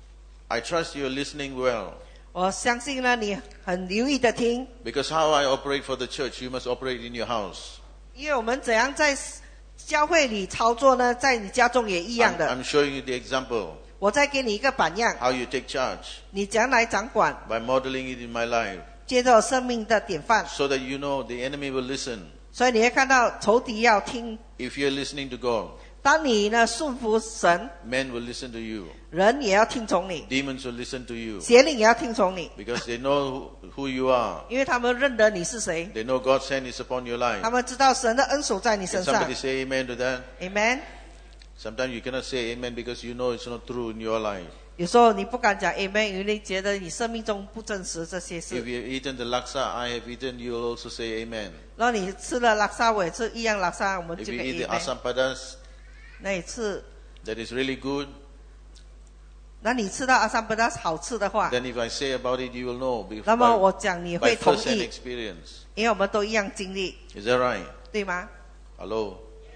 S1: I trust you are listening well.
S2: 我相信呢，你很留意的听，
S1: Because how I operate for the church, you must operate in your house.
S2: 因为我们怎样在教会里操作呢，在你家中也一样
S1: I'm,
S2: 的。
S1: I'm showing you the example,
S2: 我再给你一个榜样，
S1: how you take charge
S2: 你怎样来掌管，
S1: by modeling it in my life,
S2: 接着生命的典范，
S1: so that you know the enemy will listen.
S2: 所以你会看到仇敌要听。
S1: If you're listening to God,
S2: 当你呢顺服神，
S1: men will listen to you.
S2: 人也要听从你，
S1: Demons will listen to you
S2: 邪灵也要听从你，
S1: because they know who, who you are.
S2: 因为他们认得你是谁，
S1: They know God's hand is upon your life.
S2: 他们知道神的恩手在你
S1: Can
S2: 身上
S1: somebody。say amen to that?
S2: Amen。
S1: Sometimes you cannot say amen because you know it's not true in your life.
S2: 有时候你不敢讲 Amen，因为你觉得你生命中不真实这些
S1: If
S2: 事。
S1: you have eaten the laksa I have eaten, you will also say amen.
S2: 然后你吃了拉萨，我也吃一样拉萨，我们
S1: If
S2: 就
S1: you
S2: 可
S1: eat
S2: 以
S1: the
S2: Amen。
S1: asam padas
S2: 那你吃，
S1: that is really good,
S2: 那你吃到阿三不达好吃的话，
S1: then if I say about it, you will know by,
S2: 那么我
S1: by,
S2: 讲你
S1: by
S2: 会同
S1: first-hand
S2: 意，
S1: experience.
S2: 因为我们都一样经历，
S1: Is that right?
S2: 对吗？
S1: Hello?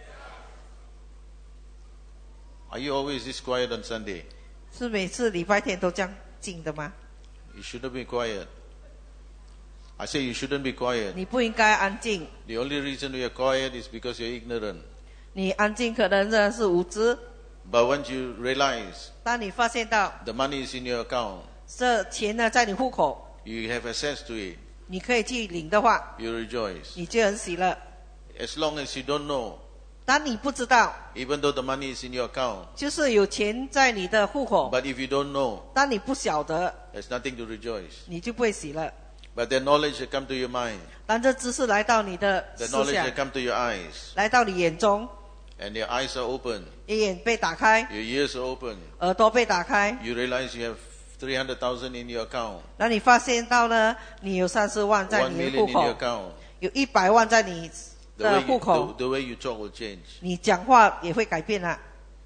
S1: Are you always this quiet on Sunday?
S2: 是每次礼拜天都这样静的吗？
S1: You shouldn't be quiet. I say you shouldn't be quiet.
S2: 你不应该安静，
S1: The only reason we are quiet is because you're ignorant.
S2: 你安静可能真的是无知。
S1: But once you realize
S2: 当你发现到
S1: the money is in your account,
S2: 这钱呢在你户口，
S1: you have access to it,
S2: 你可以去领的话，
S1: you rejoice.
S2: 你就很喜乐。
S1: as long as you don't know,
S2: 当你不知道，
S1: even though the money is in your account,
S2: 就是有钱在你的户口，
S1: but if you don't know,
S2: 当你不晓得，
S1: there's nothing to rejoice.
S2: 你就不会喜乐。
S1: But the knowledge that come to your mind,
S2: 当这知识来到你的
S1: the
S2: 思
S1: knowledge
S2: 想
S1: that，come to your eyes,
S2: 来到你眼中，
S1: and your eyes are open,
S2: 你眼被打开，
S1: your ears are open,
S2: 耳朵被打开，
S1: you realize you have three hundred thousand in your account,
S2: 那你发现到呢，你有三十万在
S1: one
S2: 你的
S1: million
S2: 户
S1: in your
S2: 口，
S1: account.
S2: 有一百万在你
S1: The
S2: 的
S1: way
S2: 户
S1: you,
S2: 口，
S1: the, the way you talk will change.
S2: 你讲话也会改变啦，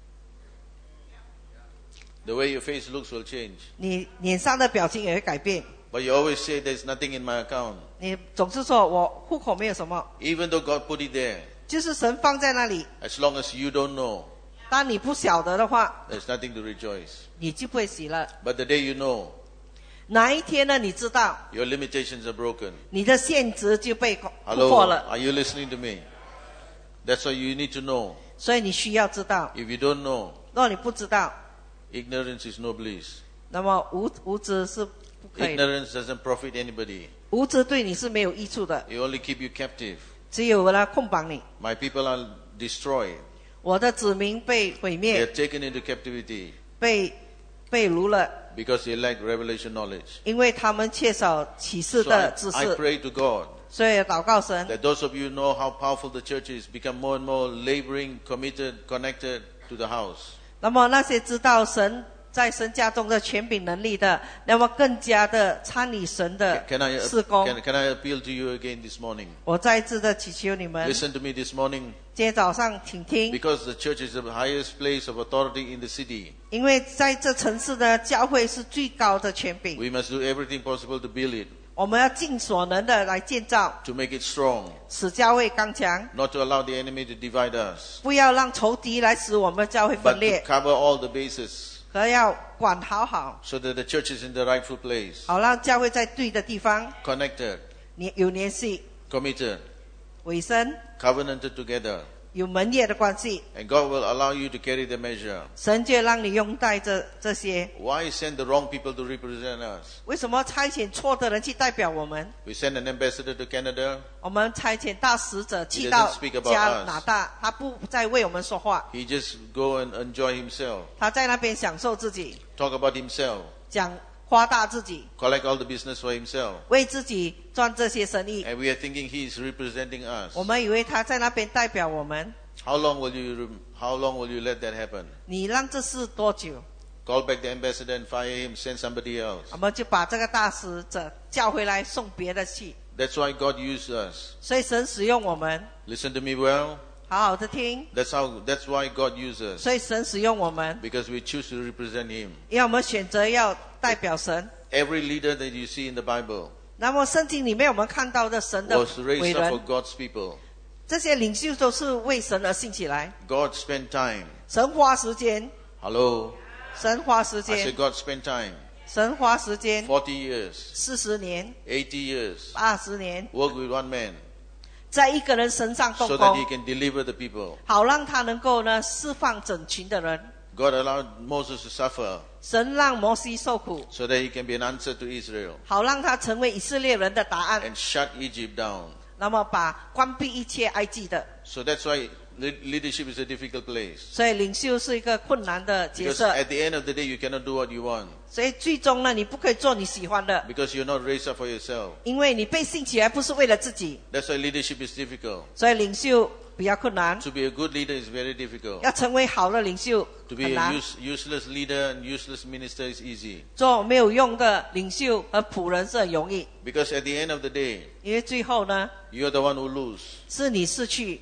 S1: The way your face looks will change.
S2: 你脸上的表情也会改变。
S1: But you always say there's nothing in my account.
S2: 你总是说我户口没有什么，
S1: Even though God put it there,
S2: 就是神放在那里。
S1: as long as you don't know,
S2: 当你不晓得的话，
S1: there's nothing to rejoice.
S2: 你就不会喜乐。
S1: But the day you know,
S2: 哪一天呢？你知道
S1: your limitations are broken.
S2: 你的限制就被突破
S1: Hello,
S2: 了，
S1: are you listening to me? That's why you need to know.
S2: 所以你需要知道。
S1: If you don't know,
S2: 如果你不知道，
S1: ignorance is no bliss.
S2: 那么无无知是不可以的，
S1: Ignorance doesn't profit anybody.
S2: 无知对你是没有益处的，
S1: It only keep you captive.
S2: 只有来捆绑你。
S1: My people are destroyed.
S2: 我的子民被毁
S1: They
S2: 灭，
S1: are taken into captivity
S2: 被被掳了，
S1: because they lack revelation knowledge.
S2: 因为他们缺少启示
S1: So I,
S2: 的知
S1: I
S2: 识。
S1: pray to God
S2: 所以祷告神，
S1: that those of you who know how powerful the church is become more and more laboring, committed, connected to the house.
S2: 那么那些知道神在神家中的权柄能力的，那么更加的参与神的
S1: Can I,
S2: 事工。
S1: can, can I appeal to you again this morning?
S2: 我再一次的祈求你们，
S1: Listen to me this morning,
S2: 今天早上请听，
S1: because the church is the highest place of authority in the city.
S2: 因为在这城市的教会是最高的权柄，
S1: We must do everything possible to build it,
S2: 我们要尽所能的来建造，
S1: to make it strong,
S2: 使教会刚强，
S1: not to allow the enemy to divide us,
S2: 不要让仇敌来使我们教会
S1: but
S2: 分
S1: to
S2: 裂，
S1: cover all the bases
S2: 和要管好好，
S1: so that the church is in the rightful place,
S2: 好让教会在对的地方
S1: connected,
S2: 联有联系、
S1: committed,
S2: 委身、
S1: covenanted together.
S2: 有盟约的关系，
S1: And God will allow you to carry the measure.
S2: 神就让你用带着这些。
S1: Why send the wrong people to represent us?
S2: 为什么差遣错的人去代表我们？
S1: We send an ambassador to Canada.
S2: 我们差遣大使者
S1: He
S2: 去
S1: doesn't
S2: 到
S1: speak about
S2: 加拿大，他不再为我们说话，
S1: He just go and enjoy himself,
S2: 他在那边享受自己，
S1: talk about himself,
S2: 讲夸大自己，
S1: collect all the business for himself.
S2: 为自己赚这些生意。
S1: And we are thinking he is representing us.
S2: 我们以为他在那边代表我们，
S1: How long will you rem- how long will you let that happen?
S2: 你让这事多久？
S1: Call back the ambassador and fire him, send somebody else.
S2: 我们就把这个大使者叫回来，送别的去。
S1: That's why God used us.
S2: 所以神使用我们，
S1: Listen to me well.
S2: 好好的听。
S1: That's how that's why God used us.
S2: 所以神使用我们，
S1: Because we choose to represent him.
S2: 因为我们选择要代表神。
S1: Every leader that you see in the Bible
S2: 那么圣经里面我们看到的神的
S1: was
S2: 伟
S1: raised up for
S2: 人，
S1: God's people.
S2: 这些领袖都是为神而兴起来。
S1: God spent time.
S2: 神花时间，
S1: Hello?
S2: 神花时
S1: I said
S2: 间，
S1: God spent time.
S2: 神花时间，
S1: forty years,
S2: 四十年、
S1: eighty years,
S2: 八十年，
S1: work with one man
S2: 在一个人身上动
S1: so that he
S2: 工，
S1: can deliver the people.
S2: 好让他能够呢释放整群的人。
S1: God allowed Moses to suffer
S2: 神让摩西受苦，
S1: so that he can be an answer to Israel
S2: 好让他成为以色列人的答案。
S1: and shut Egypt down.
S2: 那么把关闭一切埃及的，
S1: So that's why le- leadership is a difficult place.
S2: 所以领袖是一个困难的角
S1: Because
S2: 色。
S1: at the end of the day, you cannot do what you want
S2: 所以最终呢，你不可以做你喜欢的，
S1: because you're not raised up for yourself.
S2: 因为你被兴起来不是为了自己，
S1: That's why leadership is difficult.
S2: 所以领袖比较困难。
S1: To be a good leader is very difficult.
S2: 要成为好的领袖
S1: To be
S2: 很
S1: a
S2: 难，
S1: use, useless leader and useless minister is easy.
S2: 做没有用的领袖和仆人是很容易，
S1: Because at the end of the day,
S2: 因为最后呢，
S1: you're the one who lose.
S2: 是你失去。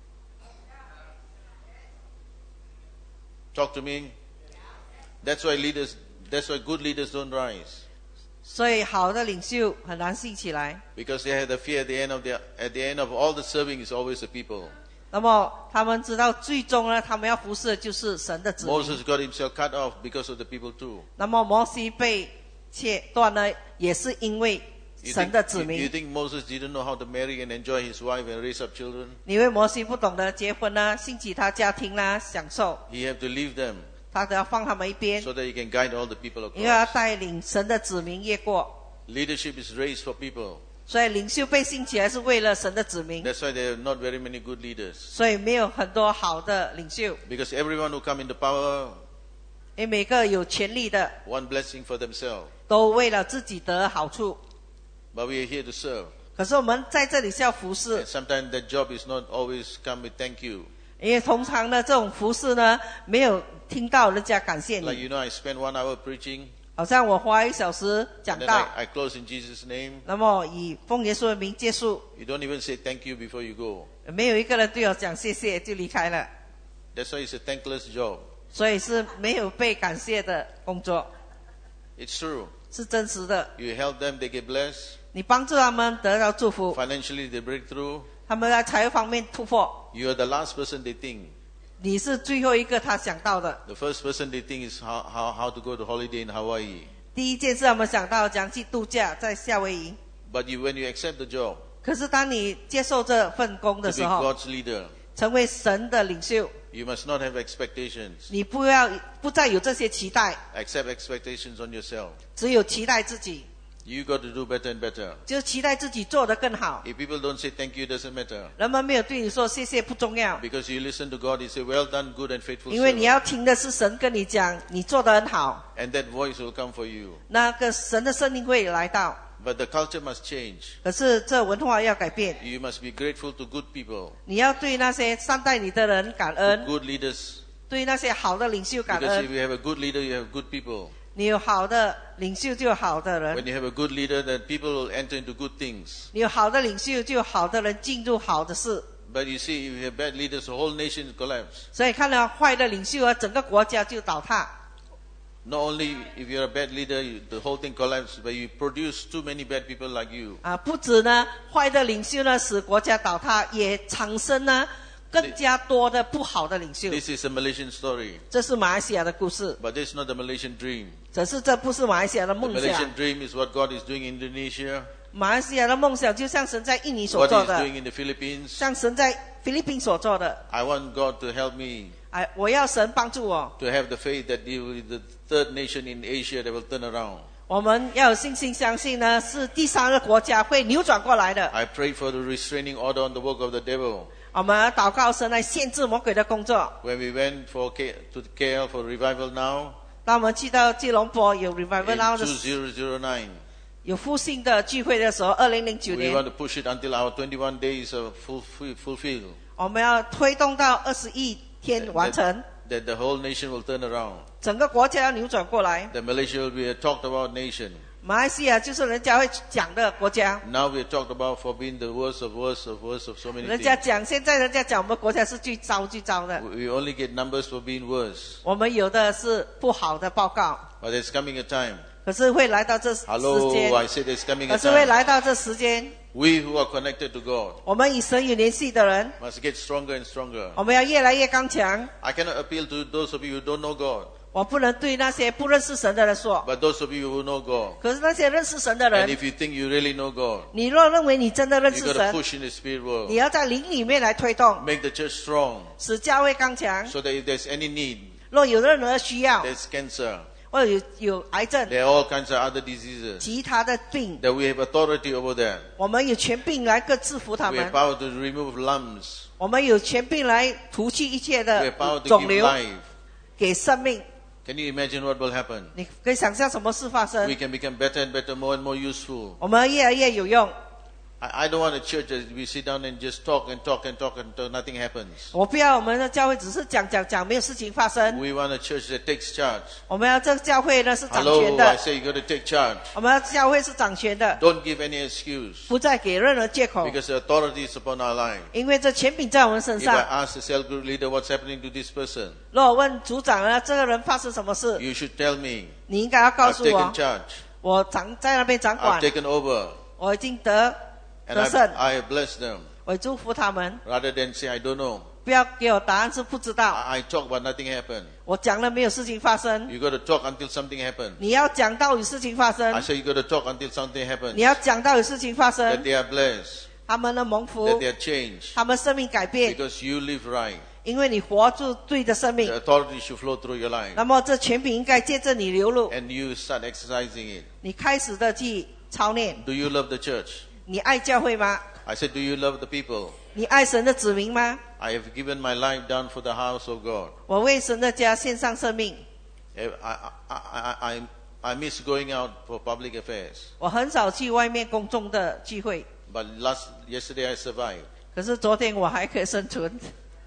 S1: Talk to me. That's why leaders, that's why good leaders don't rise.
S2: 所以好的领袖很难兴起来。
S1: Because they have the fear at the end of their, at the end of all the serving is always the people.
S2: 那么他们知道最终呢，他们要服侍的就是神的子民。
S1: Moses got himself cut off because of the people too.
S2: 那么摩西被切断呢，也是因为
S1: You
S2: 神
S1: think,
S2: 的子
S1: you, you
S2: 民。
S1: think Moses didn't know how to marry and enjoy his wife and raise up children?
S2: 你以为摩西不懂得结婚呢，兴起他家庭啦，享受，
S1: He had to leave them
S2: 他都要放他们一边，
S1: so that he can guide all the people
S2: 因为要
S1: across.
S2: 带领神的子民越过。
S1: Leadership is raised for people.
S2: 所以领袖被兴起来是为了神的子民，
S1: That's why there are not very many good leaders.
S2: 所以没有很多好的领袖，
S1: Because everyone who come into power
S2: 因为每个有权利的
S1: want blessing for themselves.
S2: 都为了自己得好处。
S1: But we are here to serve.
S2: 可是我们在这里是要服侍，
S1: And sometimes that job is not always come with thank you.
S2: 因为通常呢这种服侍呢没有听到人家感谢
S1: Like
S2: 你，
S1: you know, I spend one hour preaching,
S2: 好像我花一小时讲
S1: and then
S2: 道，
S1: I, I close in Jesus' name.
S2: 那么以奉耶稣的名结束，
S1: You don't even say thank you before you go.
S2: 没有一个人对我讲谢谢就离开了，
S1: That's why it's a thankless job.
S2: 所以是没有被感谢的工作，
S1: It's true.
S2: 是真实的。
S1: You help them, they get blessed.
S2: 你帮助他们得到祝福，
S1: Financially, they break through.
S2: 他们在财务方面突破，
S1: You are the last person they think.
S2: 你是最后一个他想到的。
S1: The first person they think is how, how, how to go to holiday in Hawaii.
S2: 第一件事他们想到讲去度假，在夏威夷。
S1: But you, when you accept the job
S2: 可是当你接受这份工
S1: to
S2: 的
S1: be
S2: 时候，
S1: God's leader,
S2: 成为神的领袖，
S1: you must not have expectations.
S2: 你不要不再有这些期待，
S1: Accept expectations on yourself.
S2: 只有期待自己，
S1: You got to do better and better.
S2: 就期待自己做得更好。
S1: If people don't say thank you, it doesn't matter.
S2: 人们没有对你说谢谢不重要，
S1: Because you listen to God, He say, well done, good and faithful
S2: 因为你
S1: servant.
S2: 要听的是神跟你讲，你做得很好，
S1: And that voice will come for you.
S2: 那个神的声音会来到。
S1: But the culture must change.
S2: 可是这文化要改变，
S1: You must be grateful to good people,
S2: 你要对那些善待你的人感
S1: to
S2: 恩，
S1: good leaders.
S2: 对那些好的领袖感
S1: Because if
S2: 恩。
S1: you have a good leader, you have good people.
S2: 你有好的领袖，就有好的
S1: When
S2: 人；
S1: you have a good leader, then people will enter into good things.
S2: 你有好的领袖，就有好的人进入好的事。
S1: But you see, if you have bad leaders, the whole nation collapse.
S2: 所以看到坏的领袖啊，整个国家就倒塌。
S1: Not only if you're a bad leader, you, the whole thing collapses, but you produce too many bad people like you.
S2: 啊，不止呢，坏的领袖呢使国家倒塌，也产生呢更加多的不好的领袖。
S1: This is a Malaysian story,
S2: 这是马来西亚的故事，
S1: but this is not the Malaysian dream.
S2: 只是这不是马来西亚的
S1: The
S2: 梦想。
S1: Malaysian dream is what God is doing in Indonesia,
S2: 马来西亚的梦想就像神在印尼所
S1: what
S2: 做
S1: He's
S2: 的，
S1: doing in the Philippines.
S2: 像神在菲律宾所做的。
S1: I want God to help me
S2: 哎，我要神帮助我，
S1: to have the faith that He will be the third nation in Asia that will turn around.
S2: 我们要有信心，相信呢是第三个国家会扭转过来的。
S1: I prayed for the restraining order on the work of the devil.
S2: 我们要祷告神来限制魔鬼的工作。
S1: When we went for K, to K L for revival now,
S2: 当我们去到吉隆坡有 revival
S1: in
S2: now 的
S1: two thousand nine,
S2: 有复兴的聚会的时候，二零零九
S1: we
S2: 年
S1: want to push it until our twenty-one days are full, full, fulfilled.
S2: 我们要推动到二十一天完成，
S1: That, that the whole nation will turn around.
S2: 整个国家要扭转过来。
S1: That Malaysia will be a talked about nation.
S2: 马来西亚就是人家会讲的国家，
S1: Now we talked about for being the worst of worst of worst of so many
S2: 人家
S1: things.
S2: 讲现在人家讲我们国家是最糟最糟的，
S1: We only get numbers for being worse.
S2: 我们有的是不好的报告，
S1: But there's coming a time.
S2: 可是会来到这时
S1: Hello,
S2: 间，
S1: I said there's coming
S2: 可
S1: a
S2: 是会
S1: time.
S2: 来到这时间，
S1: We who are connected to God
S2: 我们与神有联系的人，
S1: must get stronger and stronger.
S2: 我们要越来越刚强。
S1: I cannot appeal to those of you who don't know God.
S2: 我不能对那些不认识神的人说，
S1: But those of you who know God,
S2: 可是那些认识神的
S1: and
S2: 人，
S1: if you think you really know God,
S2: 你若认为你真的认
S1: you
S2: 识
S1: got to
S2: 神，
S1: push in the spirit
S2: 你
S1: world.
S2: 要在灵里面来推动，
S1: Make the church strong
S2: 使教会刚强。
S1: so that if there's any need,
S2: 若有任何需要，
S1: there's cancer,
S2: 或者有有癌症、
S1: there are all kinds of other diseases,
S2: 其他的病，
S1: that we have authority over that.
S2: 我们有权柄来各制服他
S1: We have
S2: 们，
S1: power to remove lumps.
S2: 我们有权柄来除去一切
S1: We
S2: 的
S1: have power to
S2: 肿
S1: give
S2: 瘤，
S1: life.
S2: 给生命。
S1: Can you imagine what will happen?
S2: 你可以想象什么事发
S1: We
S2: 生？
S1: can become better and better, more and more useful.
S2: 我们越来越有用。
S1: I, I don't want a church that we sit down and just talk and talk and talk until nothing happens.
S2: 我不要我们的教会只是讲讲讲，没有事情发生。
S1: We want a church that takes charge.
S2: 我们要这个教会呢是掌权
S1: Hello, I
S2: 的，
S1: say you got to take charge.
S2: 我们要教会是掌权的，
S1: Don't give any excuse
S2: 不再给任何借口，
S1: because the authority is upon our life.
S2: 因为这权柄在我们身
S1: If
S2: 上。
S1: I ask the cell group leader what's happening to this person,
S2: 如果问组长呢，这个人发生什么事，
S1: you should tell me.
S2: 你应该要告
S1: I've
S2: 诉
S1: taken
S2: 我，
S1: charge.
S2: 我掌在那边掌
S1: I've
S2: 管，
S1: taken over.
S2: 我已经得
S1: And
S2: 得
S1: I've,
S2: 胜，
S1: I have blessed them.
S2: 我祝福他们。
S1: Rather than say, I don't know.
S2: 不要给我答案是不知道，
S1: I, I talk but nothing happened.
S2: 我讲了没有事情发生。
S1: You got to talk until something happens.
S2: 你要讲到有事情发
S1: I
S2: 生，
S1: say you got to talk until something happens.
S2: 你要讲到有事情发
S1: That
S2: 生，
S1: they are blessed.
S2: 他们的蒙
S1: That
S2: 福，
S1: they are changed.
S2: 他们生命改变，
S1: Because you live right.
S2: 因为你活出对的生命
S1: The，authority should flow through your life.
S2: 那么这权柄应该借着你流露，
S1: And you start exercising it.
S2: 你开始的去操练。
S1: Do you love the church?
S2: 你爱教会吗？
S1: I said, do you love the people?
S2: 你爱神的子民吗？
S1: I have given my life down for the house of God.
S2: 我为神的家献上生命。
S1: I, I, I, I, I miss going out for public affairs.
S2: 我很少去外面公众的聚会，
S1: But last yesterday I survived.
S2: 可是昨天我还可以生存，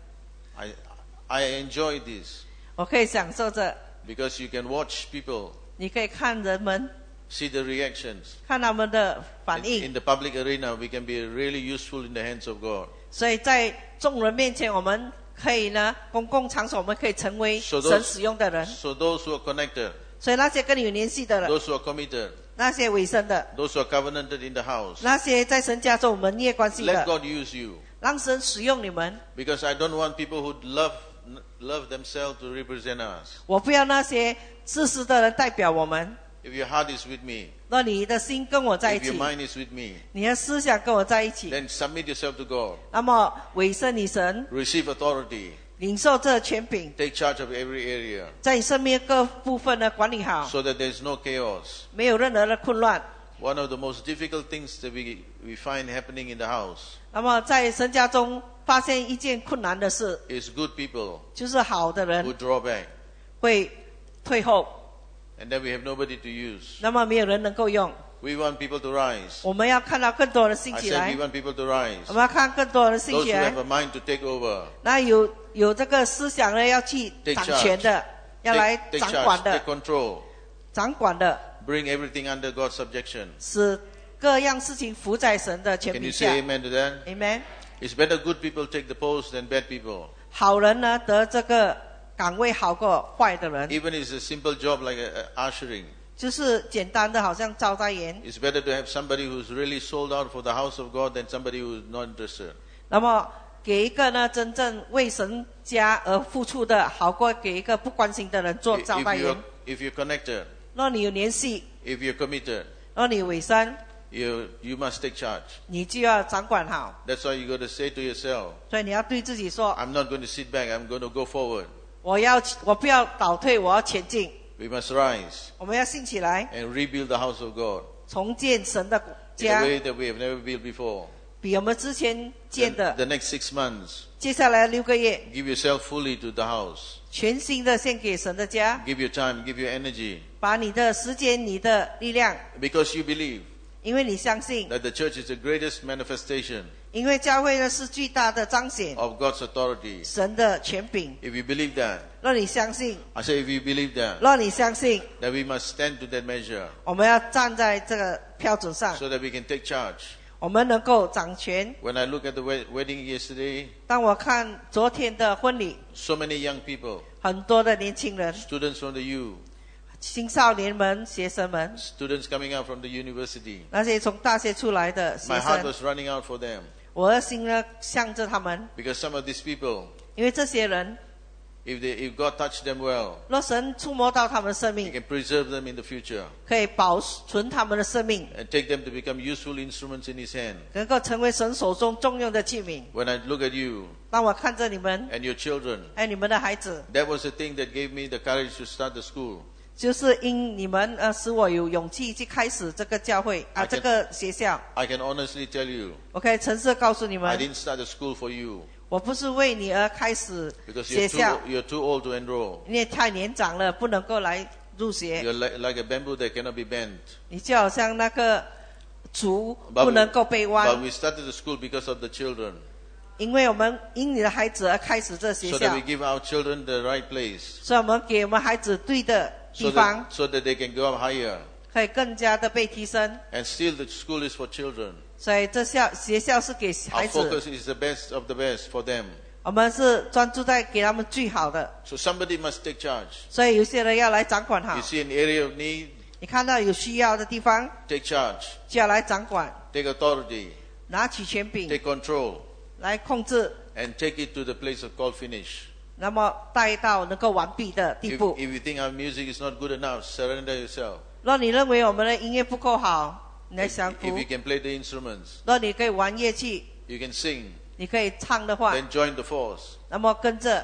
S1: I, I enjoy this
S2: 我可以享受着。
S1: because you can watch people,
S2: 你可以看人们，
S1: see the reactions.
S2: 看他们的反
S1: In,
S2: 应
S1: in。the public arena, we can be really useful in the hands of God.
S2: 所以在众人面前，我们可以呢，公共场所我们可以成为
S1: So those-
S2: 神使用的人。
S1: So those who are connected,
S2: 所以那些跟你有联系的人，
S1: those who are committed,
S2: 那些委身的，
S1: those who are covenanted in the house,
S2: 那些在神家中盟业关系
S1: let
S2: 的，
S1: God use you.
S2: 让神使用你们。
S1: Because I don't want people who love love themselves to represent us.
S2: 我不要那些自私的人代表我们。
S1: If your heart is with me,
S2: 若你的心跟我在一
S1: if your
S2: 起，
S1: mind is with me,
S2: 你的思想跟我在一起，
S1: then submit yourself to God.
S2: 那么委身你神，
S1: Receive authority.
S2: 领受这权柄，
S1: Take charge of every area
S2: 在你生命各部分呢管理好，
S1: so that there's no chaos.
S2: 没有任何的混乱。
S1: One of the most difficult things that we, we find happening in the house
S2: 那么在神家中发现一件困难的事，
S1: is good people
S2: 就是好的
S1: who
S2: 人
S1: draw back.
S2: 会退后，
S1: And then we have nobody to use.
S2: 那么没有人能够用。
S1: We want people to rise.
S2: 我们要看到更多人兴
S1: I
S2: 起
S1: said
S2: 来
S1: we，want people to rise.
S2: 我们要看更多人兴
S1: Those
S2: 起
S1: who
S2: 来
S1: have。a mind to take over,
S2: 那有有这个思想呢，要去
S1: Take
S2: 掌
S1: charge.
S2: 权的，要来
S1: take, take
S2: 掌管
S1: charge,
S2: 的
S1: take，control,
S2: 掌管的，
S1: bring everything under God's subjection.
S2: 使各样事情服在神的权
S1: Can
S2: 柄
S1: you
S2: 下。
S1: say amen to that?
S2: Amen。
S1: It's better good people take the post than bad people.
S2: 好人呢得这个岗位好过坏的人，
S1: Even if it's a simple job like uh, uh, ushering,
S2: 就是简单的，好像招待员。
S1: it's better to have somebody who's really sold out for the house of God than somebody who's not interested.
S2: 那么给一个呢真正为神家而付出的，好过给一个不关心的人做
S1: If
S2: 招待
S1: you're,
S2: 员。
S1: if you're connected,
S2: 若你有联系，
S1: if you're committed,
S2: 若你委身，
S1: you, you must take charge.
S2: 你就要掌管好。
S1: That's why you got to say to yourself,
S2: 所以你要对自己说：
S1: I'm not going to sit back, I'm going to go forward.
S2: 我要我不要倒退，我要前进。
S1: We must rise
S2: 我们要兴起来，
S1: and rebuild the house of God
S2: 重建神的
S1: in a
S2: 家，
S1: way that we have never built before.
S2: 比我们之前建
S1: The,
S2: 的
S1: the next six months,
S2: 接下来六个月，
S1: give yourself fully to the house.
S2: 全新的献给神的家，
S1: Give your time, give your energy.
S2: 把你的时间、你的力量，
S1: Because you believe
S2: 因为你相信，
S1: that the church is the greatest manifestation
S2: 因为教会呢是巨大的彰显
S1: of God's authority.
S2: 神的权柄。
S1: If you believe that,
S2: 若你相信，
S1: I say if you believe that,
S2: 若你相信，
S1: then we must stand to that measure
S2: 我们要站在这个标准上，
S1: so that we can take charge.
S2: 我们能够掌权。
S1: When I look at the wed- wedding yesterday,
S2: 当我看昨天的婚礼，
S1: so many young people,
S2: 很多的年轻人、
S1: students from the U,
S2: 青少年们、学生们，
S1: students coming out from the university.
S2: 那些从大学出来的学
S1: My heart
S2: 生，
S1: was running out for them
S2: 我的心呢向着他们，
S1: because some of these people,
S2: 因为这些人，
S1: if they, if God touched them well,
S2: 若神触摸到他们的生
S1: He
S2: 命，
S1: can preserve them in the future
S2: 可以保存他们的生命，
S1: and take them to become useful instruments in His hand.
S2: 能够成为神手中重用的器皿。
S1: When I look at you
S2: 当我看着你们，
S1: and your children,
S2: 还有你们的孩子，
S1: that was the thing that gave me the courage to start the school.
S2: 就是因你们呃，使我有勇气去开始这个教会啊，
S1: I can-
S2: 这个学校。
S1: I can honestly tell you,
S2: 我可以诚实地告诉你
S1: I
S2: 们，
S1: didn't start a school for you
S2: 我不是为你而开始
S1: because
S2: 学
S1: you're
S2: 校
S1: too,，you're too old to enroll.
S2: 因为太年长了，不能够来入学。
S1: You're like, like a bamboo that cannot be bent.
S2: 你就好像那个竹
S1: But
S2: 不
S1: we,
S2: 能够被
S1: but
S2: 弯，
S1: we started the school because of the children,
S2: 因为我们因你的孩子而开始这学
S1: so
S2: 校
S1: that we，give our children the right place,
S2: 所以我们给我们孩子对的
S1: so
S2: 地方
S1: that,，so that they can go up higher.
S2: 可以更加的被提升。
S1: And still the school is for children.
S2: 所以这校学校是给
S1: Our
S2: 孩子，
S1: focus is the best of the best for them.
S2: 我们是专注在给他们最好的。
S1: So somebody must take charge.
S2: 所以有些人要来掌管好
S1: You，see an area of need,
S2: 你看到有需要的地方，
S1: take charge,
S2: 就要来掌管，
S1: take authority,
S2: 拿起权柄
S1: take control,
S2: 来控制，
S1: and take it to the place of called finish.
S2: 那么带到能够完毕的地
S1: If,
S2: 步。
S1: if you think our music is not good enough, surrender yourself.
S2: 若你认为我们的音乐不够好，你来
S1: If,
S2: 降服
S1: if。you can play the instruments,
S2: 若你可以玩乐器，
S1: you can sing,
S2: 你可以唱的话，
S1: then join the force.
S2: 那么跟着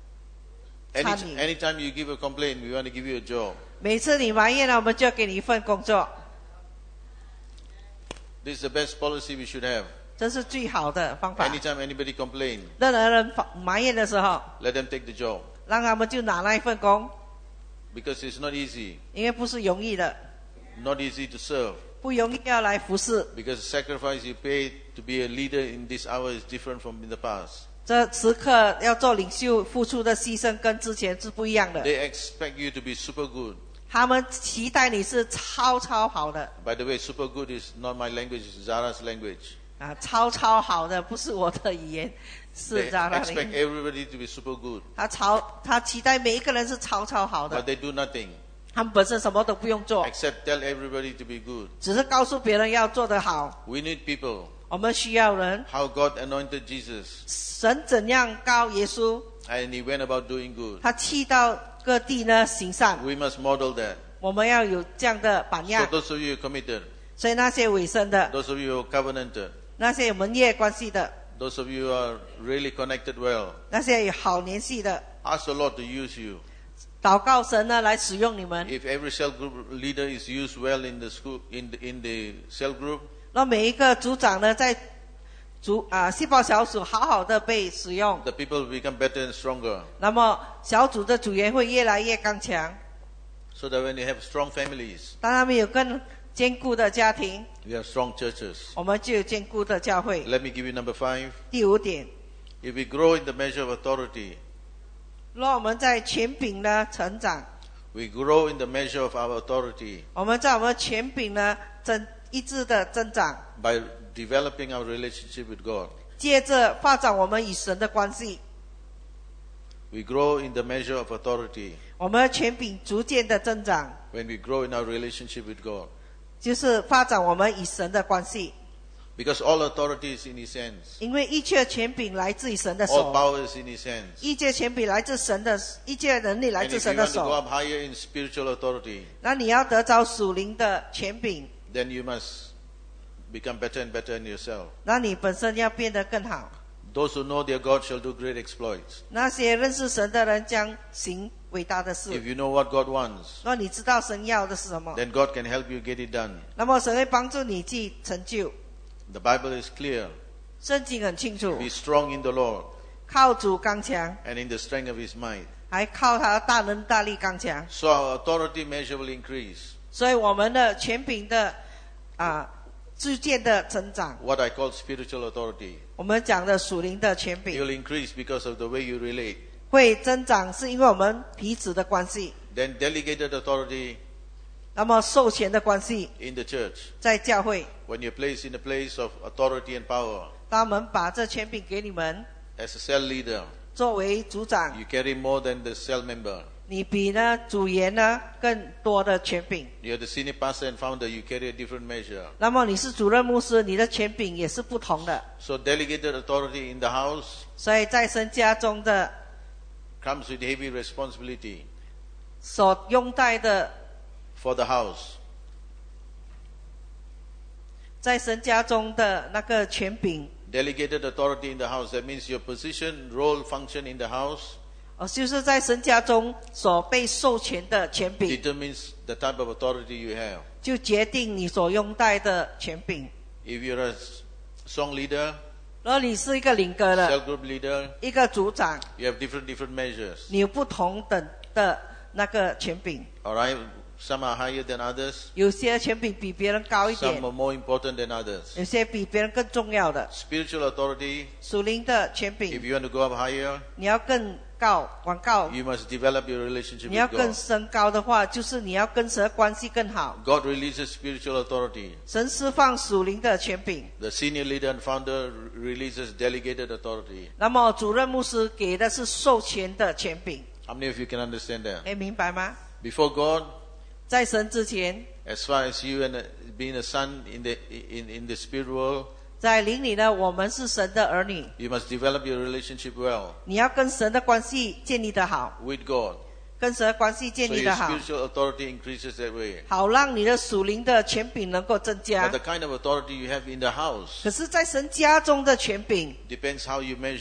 S1: Any,
S2: 参与。
S1: anytime you give a complaint, we want to give you a job.
S2: 每次你埋怨了，我们就要给你一份工作。
S1: This is the best policy we should have.
S2: 这是最好的方法。
S1: Anytime anybody complain,
S2: 任何人埋怨的时候，
S1: let them take the job.
S2: 让他们就拿那一份工，
S1: Because it's not easy.
S2: 因为不是容易的，
S1: Not easy to serve.
S2: 不容易要来服侍。
S1: Because the sacrifice you pay to be a leader in this hour is different from in the past.
S2: 这时刻要做领袖，付出的牺牲跟之前是不一样的。
S1: They expect you to be super good.
S2: 他们期待你是超超好的
S1: By the way, super good is not my language, it's Zara's language.
S2: 啊，超超好的不是我的语言，
S1: They
S2: 是这样的。
S1: expect everybody to be super good.
S2: 他超他期待每一个人是超超好
S1: But
S2: 的，
S1: they do nothing
S2: 他们本身什么都不用做，
S1: except tell everybody to be good.
S2: 只是告诉别人要做得好。
S1: We need people.
S2: 我们需要人，
S1: How God anointed Jesus
S2: 神怎样高耶稣，
S1: and he went about doing good.
S2: 他去到各地呢行善，
S1: We must model that.
S2: 我们要有这样的榜
S1: So
S2: 样。
S1: those of you who are committed,
S2: 所以那些委身的，
S1: those of you who are covenanted,
S2: 那些有盟约关系的，
S1: those of you who are really connected well,
S2: 那些有好联系的，
S1: ask the Lord to use you.
S2: 祷告神呢来使用你们。
S1: If every cell group leader is used well in the school, in the, in the cell group,
S2: 那每一个组长呢，在组啊细胞小组好好的被使用，
S1: the people will become better and stronger.
S2: 那么小组的组员会越来越刚强。
S1: So that when you have strong families,
S2: 当他们有更坚固的家庭，
S1: you have strong churches.
S2: 我们就有坚固的教会。
S1: Let me give you number five.
S2: 第五点，
S1: If we grow in the measure of authority,
S2: 若我们在权柄呢成长，
S1: we grow in the measure of our authority
S2: 我们在我们权柄呢增一致的增长，
S1: by developing our relationship with God.
S2: 接着发展我们与神的关系。
S1: We grow in the measure of authority
S2: 我们的权柄逐渐的增长，
S1: when we grow in our relationship with God.
S2: 就是发展我们与神的关系。
S1: Because all authority is in His hands.
S2: 因为一切权柄来自于神的
S1: All
S2: 手，
S1: power is in His hands.
S2: 一切权柄来自神的，一切能力来
S1: And
S2: 自
S1: if
S2: 神
S1: you
S2: 的
S1: want to go
S2: 手。
S1: up higher in spiritual authority,
S2: 那你要得着属灵的权柄，
S1: then you must become better and better in yourself.
S2: 那你本身要变得更好。
S1: Those who know their God shall do great exploits.
S2: 那些认识神的人将行伟大的
S1: If
S2: 事。
S1: you know what God wants,
S2: 若你知道神要的是什么，
S1: then God can help you get it done.
S2: 那么神会帮助你去成就。
S1: The Bible is clear.
S2: 圣经很清楚，
S1: Be strong in the Lord
S2: 靠主刚强，
S1: and in the strength of His might.
S2: 还靠他大能大力刚强。
S1: So our authority measure will increase.
S2: 所以我们的权柄的啊逐渐的成长。
S1: What I call spiritual authority.
S2: 我们讲的属灵的权
S1: It
S2: 柄
S1: will increase because of the way you relate.
S2: 会增长，是因为我们彼此的关系。
S1: Then delegated authority
S2: 那么授权的关系
S1: in the church.
S2: 在教会，
S1: When you're placed in a place of authority and power
S2: 他们把这权柄给你们，
S1: as a cell leader,
S2: 作为组长，
S1: you carry more than the cell member.
S2: 你比呢组员呢更多的权柄。
S1: You're the senior pastor and founder, you carry a different measure.
S2: 那么你是主任牧师，你的权柄也是不同的。
S1: So delegated authority in the house
S2: 所以在神家中的
S1: comes with heavy responsibility
S2: 所拥戴的，
S1: for the house.
S2: 在神家中的那个权柄，
S1: Delegated authority in the house, that means your position, role, function in the house
S2: 哦，就是在神家中所被授权的权柄，
S1: determines the type of authority you have.
S2: 就决定你所拥戴的权柄。
S1: If you're a song leader,
S2: 如果你是一个领歌的
S1: cell group leader,
S2: 一个组长，
S1: you have different different measures.
S2: 你有不同等的那个权柄，
S1: All right, some are higher than others,
S2: 有些权柄比别人高一
S1: some
S2: 点，
S1: are more important than others.
S2: 有些比别人更重要的。
S1: Spiritual authority,
S2: 属灵的权
S1: if
S2: 柄，
S1: you want to go up higher,
S2: 你要更高广告，
S1: you must develop your relationship
S2: 你要
S1: with
S2: 更
S1: God.
S2: 升高的话，就是你要跟神的关系更好。
S1: God releases spiritual authority.
S2: 神释放属灵的权柄，
S1: The senior leader and founder releases delegated authority.
S2: 那么主任牧师给的是授权的权柄，
S1: How many of you can understand that?
S2: 哎，明白吗？
S1: Before God,
S2: 在神之前，
S1: as far as you and uh, being a son in the in, in the spirit world,
S2: 在灵里呢，我们是神的儿女，
S1: you must develop your relationship well
S2: 你要跟神的关系建立得好，
S1: with God.
S2: 跟神的关系
S1: So
S2: 建立
S1: your
S2: 得好，
S1: spiritual authority increases that way.
S2: 好让你的属灵的权柄能够增
S1: But
S2: 加。
S1: the kind of authority you have in the house
S2: 可是，在神家中的权柄，
S1: depends how you measure.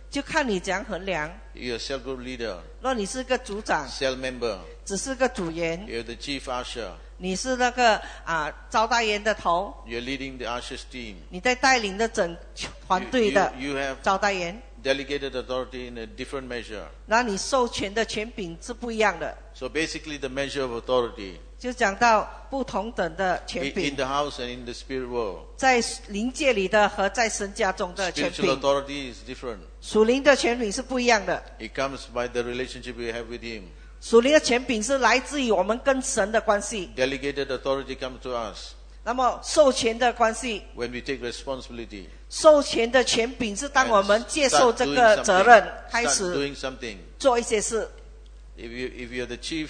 S2: 就看你怎样衡量。
S1: You're a cell group leader,
S2: 若你是个组长，
S1: cell member,
S2: 只是个组员，
S1: you're the chief usher,
S2: 你是那个啊招待员的头，
S1: you're leading the ushers team.
S2: 你在带领的整
S1: You,
S2: 团队的
S1: you, you have
S2: 招待员，
S1: delegated authority in a different measure.
S2: 然后你授权的权柄是不一样的。
S1: So basically the measure of authority
S2: 就讲到不同等的权
S1: in, in
S2: 柄，
S1: the house and in the spirit world.
S2: 在灵界里的和在神家中的权
S1: Spiritual
S2: 柄，
S1: authority is different.
S2: 属灵的权柄是不一样的。
S1: It comes by the relationship we have with Him.
S2: 属灵的权柄是来自于我们跟神的关系，
S1: Delegated authority comes to us
S2: 那么授权的关系，
S1: when we take responsibility.
S2: 授权的权柄是当
S1: and
S2: 我们接受
S1: start
S2: 这
S1: doing
S2: 个
S1: something.
S2: 责任，开
S1: Start
S2: 始
S1: doing something.
S2: 做一些事。
S1: If you if you're the chief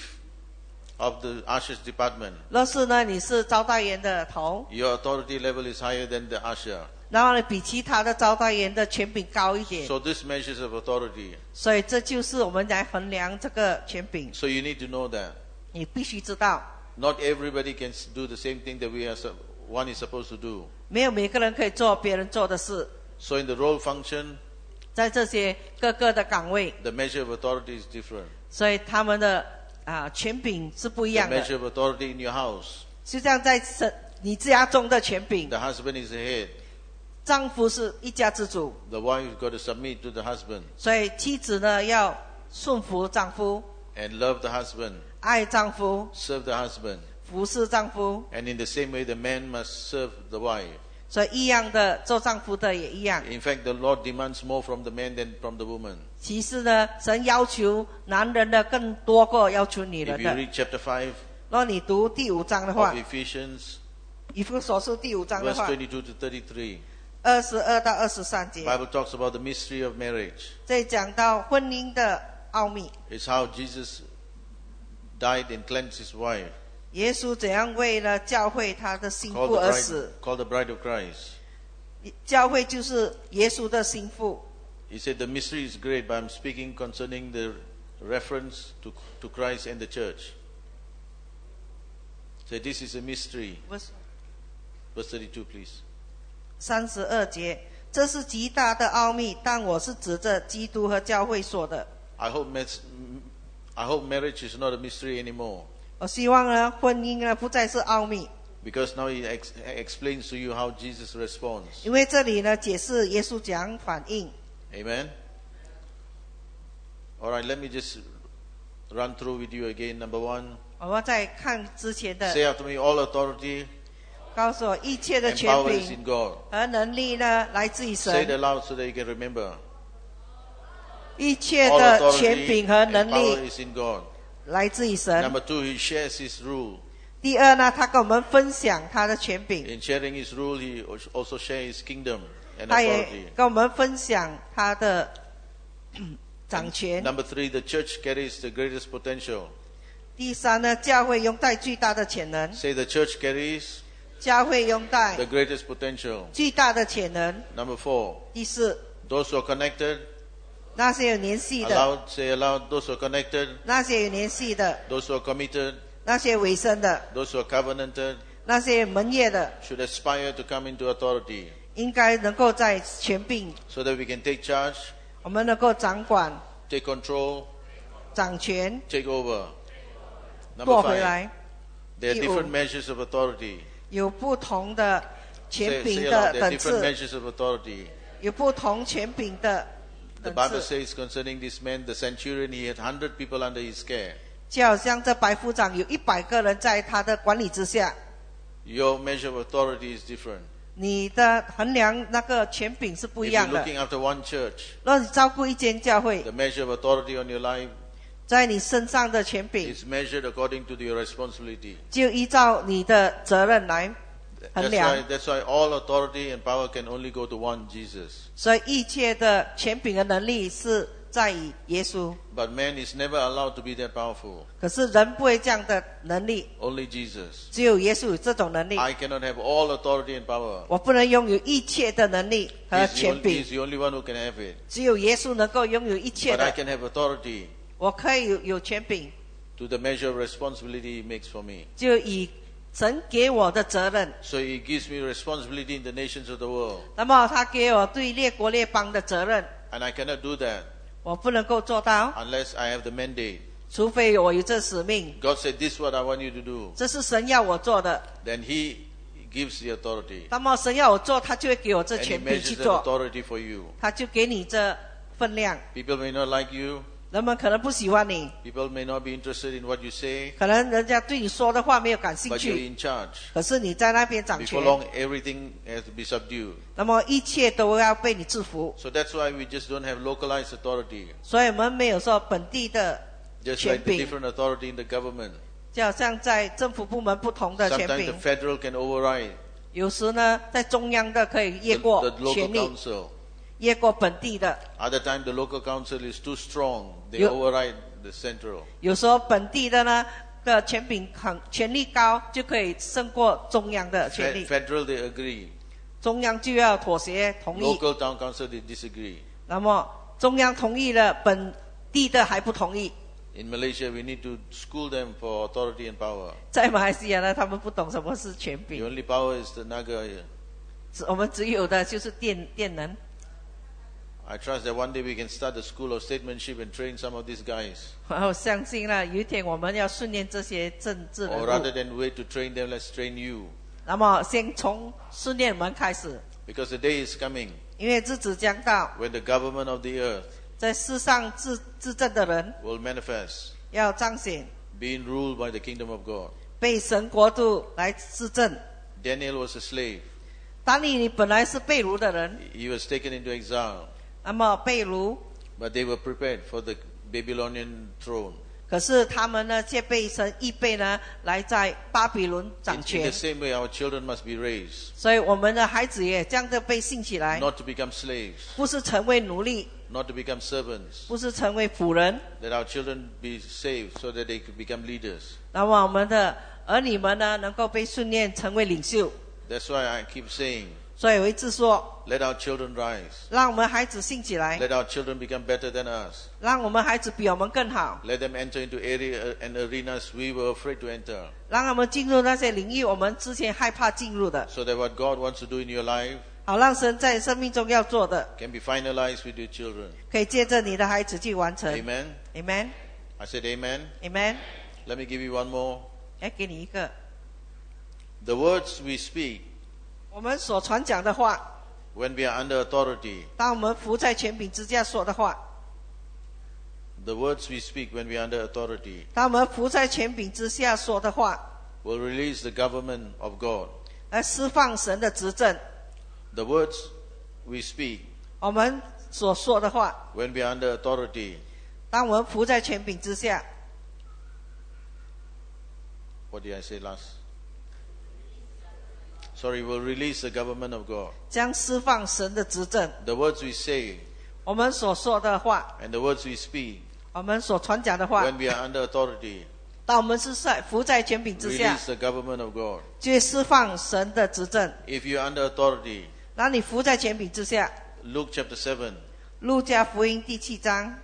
S1: of the ushers department,
S2: 若是呢，你是招待员的头，
S1: your authority level is higher than the usher.
S2: 然后呢，比其他的招待员的权柄高一点，
S1: So this measures of authority.
S2: 所以这就是我们来衡量这个权柄。
S1: So you need to know that
S2: 你必须知道，
S1: not everybody can do the same thing that we are sup- one is supposed to do.
S2: 没有每个人可以做别人做的事。
S1: So in the role function,
S2: 在这些各个的岗位，
S1: the measure of authority is different.
S2: 所以他们的啊权柄是不一
S1: The
S2: 样的。
S1: measure of authority in your house,
S2: 就像在神你家中的权柄，
S1: the husband is the head.
S2: 丈夫是一家之主，
S1: The wife has got to submit to the husband
S2: 所以妻子呢要顺服丈夫，
S1: and love the husband,
S2: 爱丈夫，
S1: serve the husband.
S2: 服侍丈夫。
S1: And in the same way, the man must serve the wife.
S2: 所以一样的，做丈夫的也一样。
S1: In fact, the Lord demands more from the man than from the woman.
S2: 其实呢，神要求男人的更多过要求女
S1: If
S2: 人
S1: you
S2: 的。
S1: read chapter five
S2: 若你读第五章的
S1: of
S2: 话，
S1: Ephesians,
S2: 以弗所书第五章的
S1: verse
S2: 话，
S1: twenty-two to thirty-three,
S2: 二十二到二十三节，
S1: Bible talks about the mystery of marriage.
S2: 这讲到婚姻的奥秘。
S1: It's how Jesus died and cleansed his wife,
S2: 耶稣怎样为了教会他的心
S1: called
S2: 腹
S1: the
S2: 而
S1: bride,
S2: 死？
S1: called the bride of Christ.
S2: 教会就是耶稣的心腹。
S1: He said the mystery is great, but I'm speaking concerning the reference to, to Christ and the church. Say this is a mystery. Verse thirty-two, please.
S2: 三十二节，这是极大的奥秘，但我是指着基督和教会说的。
S1: I hope, mas- I hope marriage is not a mystery anymore.
S2: 我希望呢，婚姻呢不再是奥秘，
S1: Because now he ex- explains to you how Jesus responds.
S2: 因为这里呢解释耶稣怎样反应。
S1: Amen? Alright, let me just run through with you again. Number one,
S2: 我们在看之前的
S1: say after me, all authority
S2: 告诉我，一切的
S1: and
S2: 权
S1: power is
S2: 柄
S1: in God.
S2: 和能力呢来自于
S1: Say it
S2: 神，
S1: aloud so that you can remember.
S2: 一切
S1: All
S2: 的权
S1: authority
S2: 柄和
S1: and
S2: 能
S1: power
S2: 力
S1: is in God.
S2: 来自于神。
S1: Number two, he shares his rule.
S2: 第二呢，他跟我们分享他的权柄，
S1: In sharing his rule, he also shares his kingdom and
S2: 他也
S1: authority.
S2: 跟我们分享他的掌权。
S1: Number three, the church carries the greatest potential.
S2: 第三呢，教会拥戴最大的潜能，
S1: Say the church carries
S2: 教会拥戴
S1: the greatest potential.
S2: 最大的潜能。
S1: Number four,
S2: 第四，
S1: those who are connected,
S2: 那些有联系的，
S1: aloud, say aloud, those who are connected,
S2: 那些有联系的，
S1: those who are committed,
S2: 那些委身的，
S1: those who are covenanted,
S2: 那些门业的，
S1: should aspire to come into authority
S2: 应该能够在权柄，
S1: so that we can take charge,
S2: 我们能够掌管、
S1: take control,
S2: 掌权，
S1: take over. Number
S2: 夺回
S1: five,
S2: 来。
S1: there are
S2: 第五
S1: different measures of authority.
S2: 有不同的
S1: Say,
S2: 权
S1: say
S2: 柄
S1: aloud,
S2: 的
S1: there are
S2: 等
S1: different
S2: 次，
S1: measures of authority.
S2: 有不同权柄的
S1: The
S2: 等
S1: Bible
S2: 次。
S1: says concerning this man, the centurion, he had one hundred people under his care.
S2: 就好像这白夫长有一百个人在他的管理之下，
S1: Your measure of authority is different.
S2: 你的衡量那个权柄是不
S1: If
S2: 一
S1: you're
S2: 样的。
S1: looking after one church,
S2: 若你照顾一间教会，
S1: the measure of authority on your life
S2: 在你身上的权柄
S1: is measured according to your responsibility.
S2: 就依照你的责任来衡
S1: That's
S2: 量
S1: why,。that's why all authority and power can only go to one Jesus.
S2: 所以一切的权柄的能力是在于耶稣，
S1: But man is never allowed to be that powerful.
S2: 可是人不会这样的能力，
S1: Only Jesus.
S2: 只有耶稣有这种能力。
S1: I cannot have all authority and power.
S2: 我不能拥有一切的能力和
S1: He's the,
S2: 权
S1: only,
S2: 柄
S1: he's，the only one who can have it.
S2: 只有耶稣能够拥有一切
S1: But I
S2: 的。
S1: can have authority
S2: 我可以有有权柄，
S1: to the measure of responsibility he makes for me.
S2: 就以神给我的责任。
S1: So he gives me responsibility in the nations of the world.
S2: 那么他给我对列国列邦的责任，
S1: And I cannot do that
S2: 我不能够做到，
S1: unless I have the mandate.
S2: 除非我有这使命。
S1: God said, this is what I want you to do.
S2: 这是神要我做的，
S1: Then He gives the authority.
S2: 那么神要我做，他就会给我这
S1: And He
S2: 权柄去
S1: measures that
S2: 做，
S1: authority for you.
S2: 他就给你这分量。
S1: People may not like you.
S2: 人们可能不喜欢你，
S1: People may not be interested in what you say.
S2: 可能人家对你说的话没有感兴
S1: But you're
S2: 趣，
S1: in charge.
S2: 可是你在那边掌
S1: Before
S2: 权，
S1: long, everything has to be subdued.
S2: 那么一切都要被你制服。
S1: So that's why we just don't have localized authority.
S2: 所以我们没有说本地的
S1: Just
S2: 权
S1: like the
S2: 柄，
S1: different authority in the government.
S2: 就好像在政府部门不同的权
S1: Sometimes the
S2: 柄，
S1: federal can override
S2: 有时呢在中央的可以
S1: the,
S2: 越过
S1: the local
S2: 权力，
S1: council.
S2: 越过本地的。
S1: Other times the local council is too strong. They
S2: You-
S1: override the central.
S2: 有时候本地的呢的权柄很权力高，就可以胜过中央的权
S1: Fe-
S2: 力，
S1: Federal they agree.
S2: 中央就要妥协同意。
S1: Local town council they disagree.
S2: 那么中央同意了，本地的还不同意。
S1: In Malaysia we need to school them for authority and power.
S2: 在马来西亚呢，他们不懂什么是权
S1: The
S2: 柄，
S1: only power is the Naga.
S2: 只我们只有的就是电电能。
S1: I trust that one day we can start a school of statesmanship and train some of these guys.
S2: 然后相信呢，有一天我们要训练这些政治人
S1: Or rather
S2: 物。
S1: than wait to train them, let's train you.
S2: 那么先从训练我们开始，
S1: Because the day is coming
S2: 因为日子将到，
S1: when the government of the earth
S2: 在世上治治政的人
S1: will manifest,
S2: 要彰显，
S1: being ruled by the kingdom of God.
S2: 被神国度来治政。
S1: Daniel was a slave.
S2: 当你你本来是被掳的人，
S1: He was taken into exile.
S2: 那么被掳，
S1: But they were prepared for the Babylonian throne.
S2: 可是他们呢，却被神预备呢，来在巴比伦
S1: In,
S2: 掌
S1: in the
S2: 权。
S1: same way, our children must be raised,
S2: 所以我们的孩子也这样的被兴起来，
S1: not to become slaves,
S2: 不是成为奴隶，
S1: not to become servants.
S2: 不是成为仆人。
S1: That our children be saved so that they could become leaders.
S2: 那么我们的儿女们呢，能够被训练成为领袖。
S1: That's why I keep saying,
S2: 所以我一直说，
S1: let our children rise.
S2: 让我们孩子兴起来，
S1: Let our children become better than us.
S2: 让我们孩子比我们更好，
S1: Let them enter into area and arenas we were afraid to enter.
S2: 让他们进入那些领域我们之前害怕进入的，
S1: So that what God wants to do in your life
S2: 好让神在生命中要做的，
S1: can be finalized with your children.
S2: 可以借着你的孩子去完成。
S1: Amen.
S2: Amen
S1: I said amen.
S2: Amen。
S1: Let me give you one more.
S2: 来给你一个，
S1: The words we speak
S2: 我们所传讲的话，
S1: when we are under authority,
S2: 当我们服在权柄之下说的话，
S1: the words we speak when we are under authority
S2: 当我们服在权柄之下说的话，
S1: will release the government of God.
S2: 来释放神的执政。
S1: The words we speak
S2: 我们所说的话，
S1: when we are under authority,
S2: 当我们服在权柄之下，
S1: what did I say last? Sorry, will release the government of God.
S2: 将释放神的执政。
S1: The words we say
S2: 我们所说的话，
S1: and the words we speak
S2: 我们所传讲的话，
S1: when we are under authority
S2: 当我们是在服在权柄之下，
S1: release the government of God.
S2: 就会释放神的执政。
S1: If you are under authority,
S2: 当你服在权柄之下，
S1: Luke chapter seven,
S2: 路加福音第七章，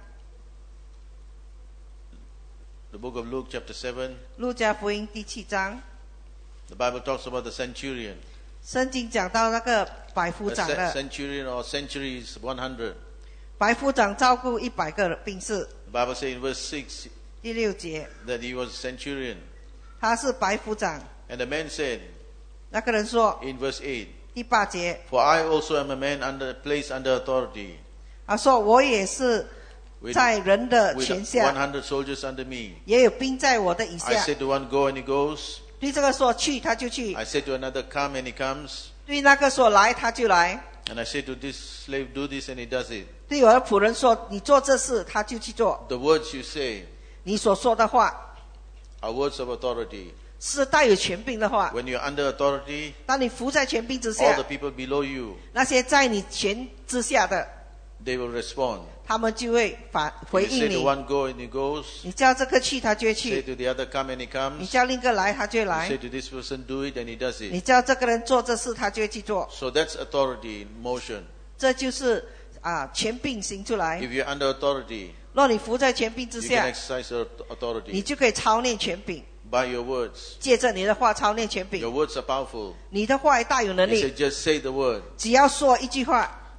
S1: the book of Luke chapter seven,
S2: 路加福音第七章，
S1: the Bible talks about the centurion.
S2: 圣经讲到那个百夫
S1: A
S2: 长
S1: ce-
S2: 的，
S1: centurion or century is one hundred.
S2: 百夫长照顾一百个兵士。
S1: The Bible says in verse six
S2: 第六节，
S1: that he was a centurion.
S2: 他是百夫长。
S1: And the man said
S2: 那个人说，
S1: in verse eight,
S2: 第八节，
S1: For I also am a man under placed under authority,
S2: 他说我也是
S1: with,
S2: 在人的
S1: with
S2: 权
S1: one
S2: 下，
S1: hundred soldiers under me.
S2: 也有兵在我的以
S1: I
S2: 下。
S1: said to one, Go, and he goes.
S2: 对这个说去，他就去；
S1: I said to another, Come, and he comes.
S2: 对那个说来，他就来。
S1: And I said to this slave, Do this, and he does it.
S2: 对我的仆人说，你做这事，他就去做。
S1: The words you say
S2: 你所说的话
S1: are words of authority.
S2: 是带有权柄的话。
S1: When you're under authority,
S2: 当你服在权柄之
S1: all
S2: 下
S1: the，people below you,
S2: 那些在你权之下的，
S1: they will respond.
S2: 他们就会反
S1: You
S2: 回
S1: say
S2: 应
S1: to
S2: 你。
S1: one, Go, and he goes.
S2: 你叫这个去，他就会
S1: Say
S2: 去；
S1: to the other, Come, and he
S2: 你
S1: comes.
S2: 叫另一个来，他就会
S1: You
S2: 来
S1: say；to this person, Do it, and he does
S2: 你
S1: it.
S2: 叫这个人做这事，他就会去做。
S1: So that's authority in motion.
S2: 这就是啊，权柄行出来。
S1: If you're under authority,
S2: 若你服在权柄之
S1: you can
S2: 下，
S1: exercise your
S2: 你
S1: authority
S2: 就可以操练权柄，
S1: by your words.
S2: 借着你的话操练权
S1: Your
S2: 柄。
S1: words are powerful.
S2: 你的话也大有能
S1: He
S2: 力
S1: said, just say the word.
S2: 只要说一句话，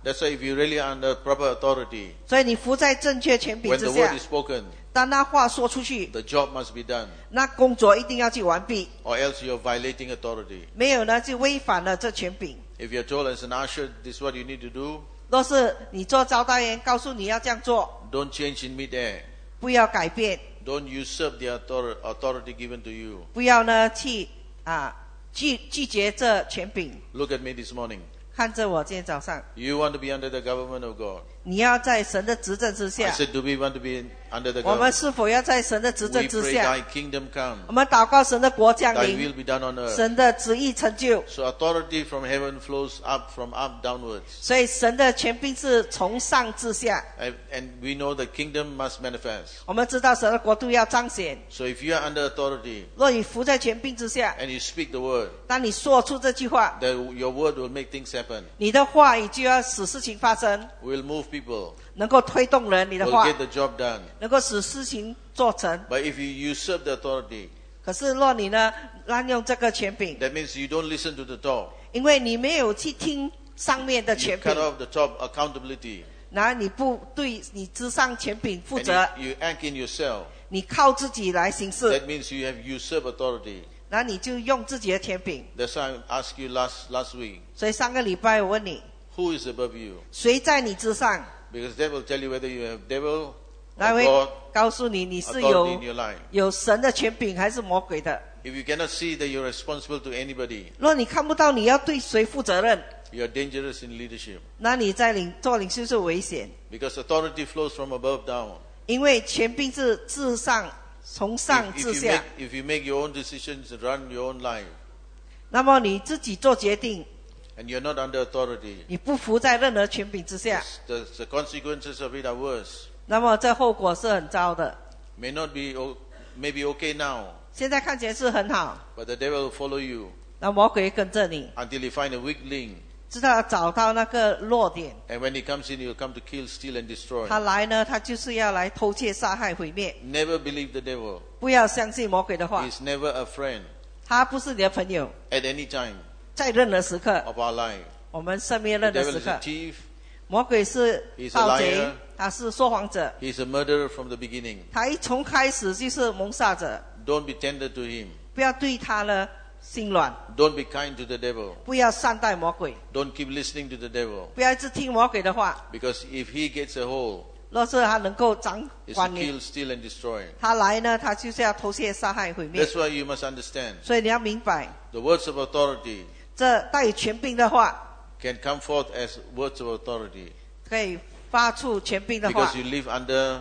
S1: That's why if you really are under proper authority,
S2: 所以你服在正确权柄
S1: when
S2: 之
S1: the word
S2: 下，
S1: is spoken,
S2: 当那话说出去，
S1: the job must be done,
S2: 那工作一定要去完毕，
S1: or else you're violating authority.
S2: 没有呢就违反了这权柄。
S1: If you're told as an usher, this is what you need to do,
S2: 若是你做招待员，告诉你要这样做，
S1: don't change in mid-air.
S2: 不要改变，
S1: Don't usurp the author- authority given to you.
S2: 不要呢去啊拒拒绝这权柄。
S1: Look at me this morning.
S2: 看着我今天早上，
S1: You want to be under the government of God.
S2: 你要在神的执政之
S1: I
S2: 下，
S1: said, do we want to be in- under the
S2: 我们
S1: government?
S2: 是否要在神的执
S1: We
S2: 政之
S1: pray
S2: 下？
S1: thy kingdom come,
S2: 我们祷告神的国降
S1: thy
S2: 临，
S1: will be done on earth.
S2: 神的旨意成就。
S1: So authority from heaven flows up from up downwards.
S2: 所以神的权柄是从上至下。
S1: And, and we know the kingdom must manifest.
S2: 我们知道神的国度要彰显。
S1: So if you are under authority
S2: 若你服在权柄之下，
S1: and you speak the word,
S2: 当你说出这句话，
S1: then your word will make things happen.
S2: 你的话语就要使事情发生，
S1: Will move people,
S2: 能够推动人。你的
S1: will
S2: 话
S1: get the job done.
S2: 能够使事情做成。
S1: But if you usurp the authority,
S2: 可是若你呢滥用这个权柄，
S1: that means you don't listen to the top.
S2: 因为你没有去听上面的
S1: You
S2: 权
S1: cut
S2: 柄，
S1: off the top accountability.
S2: 然后你不对你之上权柄负
S1: And
S2: 责，
S1: you, you act in yourself.
S2: 你靠自己来行事，
S1: That means you have usurped authority.
S2: 然后你就用自己的权柄。
S1: That's why I asked you last, last week,
S2: 所以上个礼拜我问你，
S1: who is above you?
S2: 谁在你之上？
S1: Because that will tell you whether you have devil
S2: 那
S1: or
S2: 会
S1: God
S2: 告诉你你是
S1: authority
S2: 有
S1: in your life.
S2: 有神的权柄还是魔鬼的。
S1: If you cannot see that you're responsible to anybody,
S2: 若你看不到你要对谁负责任，
S1: you're dangerous in leadership.
S2: 那你在领做领袖是危险，
S1: Because authority flows from above down.
S2: 因为权柄是自上从上
S1: If,
S2: 至
S1: if, you
S2: 下
S1: make,。if you make your own decisions and run your own life,
S2: 那么你自己做决定，
S1: and you're not under authority,
S2: 你不服在任何权柄之下，
S1: the, the consequences of it are worse.
S2: 那么这后果是很糟的。
S1: May not be, o- may be okay now,
S2: 现在看起来是很好，
S1: but the devil will follow you
S2: 那魔鬼跟着你，
S1: until he find a weak link.
S2: 直到找到那个弱点。
S1: And when he comes in, he will come to kill, steal, and destroy.
S2: 他来呢，他就是要来偷窃、杀害、毁灭。
S1: Never believe the devil.
S2: 不要相信魔鬼的话，
S1: He's never a friend
S2: 他不是你的朋友，
S1: at any time
S2: 在任何时刻，
S1: of our life.
S2: 我们生命
S1: The
S2: 任何
S1: devil
S2: 时
S1: is a
S2: 刻，
S1: thief.
S2: 魔鬼是
S1: He's a
S2: 盗贼
S1: liar.，
S2: 他是说谎者，
S1: He's a murderer from the beginning.
S2: 他一从开始就是谋杀者。
S1: Don't be tender to him.
S2: 不要对他呢心软，
S1: Don't be kind to the devil.
S2: 不要善待魔鬼，
S1: Don't keep listening to the devil.
S2: 不要一直听魔鬼的话。
S1: Because if he gets a hold,
S2: 若是他能够掌
S1: it's to
S2: 管你，
S1: kill, steal, and destroy.
S2: 他来呢，他就是要偷窃、杀害、毁灭
S1: That's。why you must understand.
S2: 所以你要明白，
S1: The words of authority
S2: 这带有权柄的话，
S1: can come forth as words of authority.
S2: 可以发出权柄的话
S1: Because，you live under,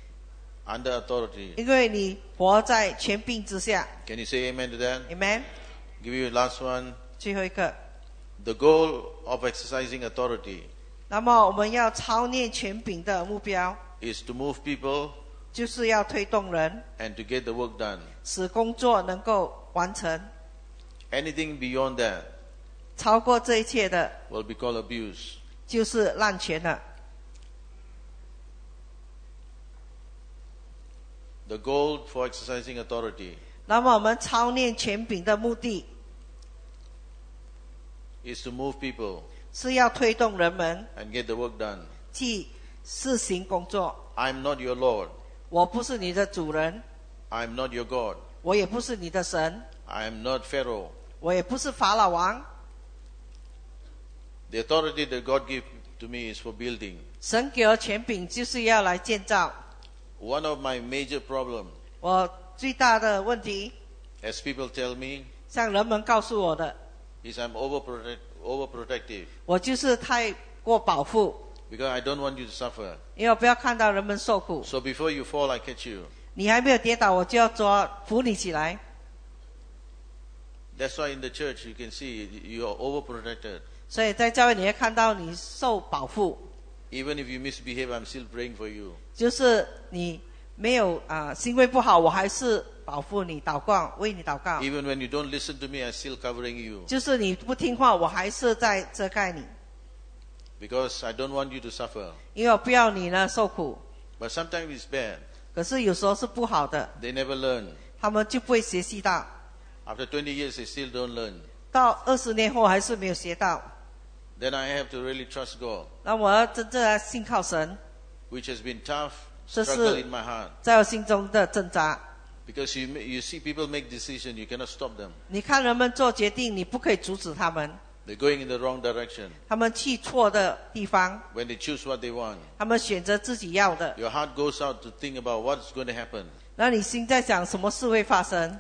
S1: under authority.
S2: 因为你活在权柄之下。
S1: Can you say amen to that?
S2: Amen。
S1: Give you last one.
S2: 最后一个，
S1: The goal of exercising authority
S2: 那么我们要操练权柄的目标，
S1: is to move people
S2: 就是要推动人，
S1: and to get the work done.
S2: 使工作能够完成。
S1: Anything beyond that
S2: 超过这一切的，
S1: will be called abuse.
S2: 就是滥权了。
S1: The goal for exercising authority
S2: 那么我们操练权柄的目的
S1: is to move people
S2: 是要推动人们
S1: and get the work done.
S2: 去施行工作。
S1: I'm not your Lord.
S2: 我不是你的主人，
S1: I'm not your God.
S2: 我也不是你的神，
S1: I am not Pharaoh.
S2: 我也不是法老王。
S1: The authority that God gave to me is for building.
S2: 神给我权柄就是要来建造。
S1: One of my major problems,
S2: 我最大的问题，
S1: as people tell me,
S2: 像人们告诉我的，
S1: is I'm overprotect, overprotective
S2: 我就是太过保护，
S1: because I don't want you to suffer.
S2: 因为我不要看到人们受苦。
S1: So before you fall, I catch you.
S2: 你还没有跌倒，我就要抓扶你起来。
S1: That's why in the church you can see you are overprotected.
S2: 所以在教会你会看到你受保护，
S1: Even if you misbehave, I'm still praying for you.
S2: 就是你没有啊、呃、行为不好，我还是保护你，祷告为你祷告。
S1: Even when you don't listen to me, I'm still covering you
S2: 就是你不听话，我还是在遮盖你，
S1: because I don't want you to suffer.
S2: 因为我不要你呢受苦。
S1: But sometimes it's bad.
S2: 可是有时候是不好的，
S1: They never learn.
S2: 他们就不会学习到，
S1: After twenty years, they still don't learn.
S2: 到二十年后还是没有学到。
S1: then I have to really trust God,
S2: 那我要真正的信靠神，
S1: which has been tough
S2: 这
S1: struggle
S2: 是
S1: in my heart.
S2: 在我心中的挣扎。
S1: Because you, you see people make decisions, you cannot stop them.
S2: 你看人们做决定，你不可以阻止他们，
S1: They're going in the wrong direction.
S2: 他们去错的地方，
S1: When they choose what they want,
S2: 他们选择自己要的，
S1: your heart goes out to think about what's going to happen.
S2: 那你心在想什么事会发生？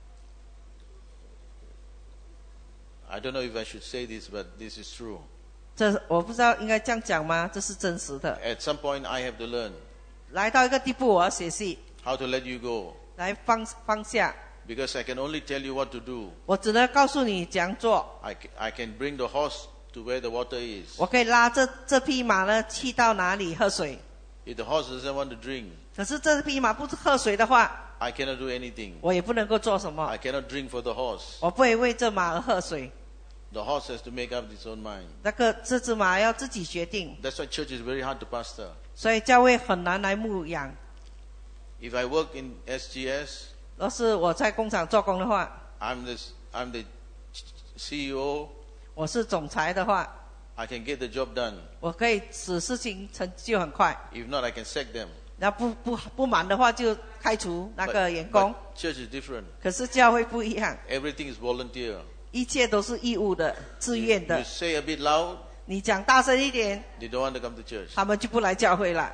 S1: I don't know if I should say this, but this is true.
S2: 这我不知道应该这样讲吗？这是真实的。
S1: At some point, I have to learn
S2: 来到一个地步，我要学习
S1: how to let you go.
S2: 来放放下。
S1: Because I can only tell you what to do.
S2: 我只能告诉你怎样做。
S1: I, ca- I can bring the horse to where the water is.
S2: 我可以拉这这匹马呢去到哪里喝水。
S1: If the horse doesn't want to drink,
S2: 可是这匹马不喝水的话，
S1: I cannot do anything.
S2: 我也不能够做什么。
S1: I cannot drink for the horse.
S2: 我不会为这马而喝水。
S1: The horse has to make up its own mind.
S2: 那个这只马要自己决定，
S1: That's why church is very hard to pastor.
S2: 所以教会很难来牧养。
S1: If I work in S G S,
S2: 若是我在工厂做工的话，
S1: I'm the, I'm the C E O,
S2: 我是总裁的话，
S1: I can get the job done.
S2: 我可以使事情成就很快。
S1: If not, I can sack them.
S2: 那不不不满的话，就开除那个员工。
S1: But church is different.
S2: 可是教会不一样，
S1: Everything is volunteer.
S2: 一切都是义务的、自愿
S1: You
S2: 的。
S1: say a bit loud,
S2: 你讲大声一点，
S1: they don't want to come to church.
S2: 他们就不来教会了。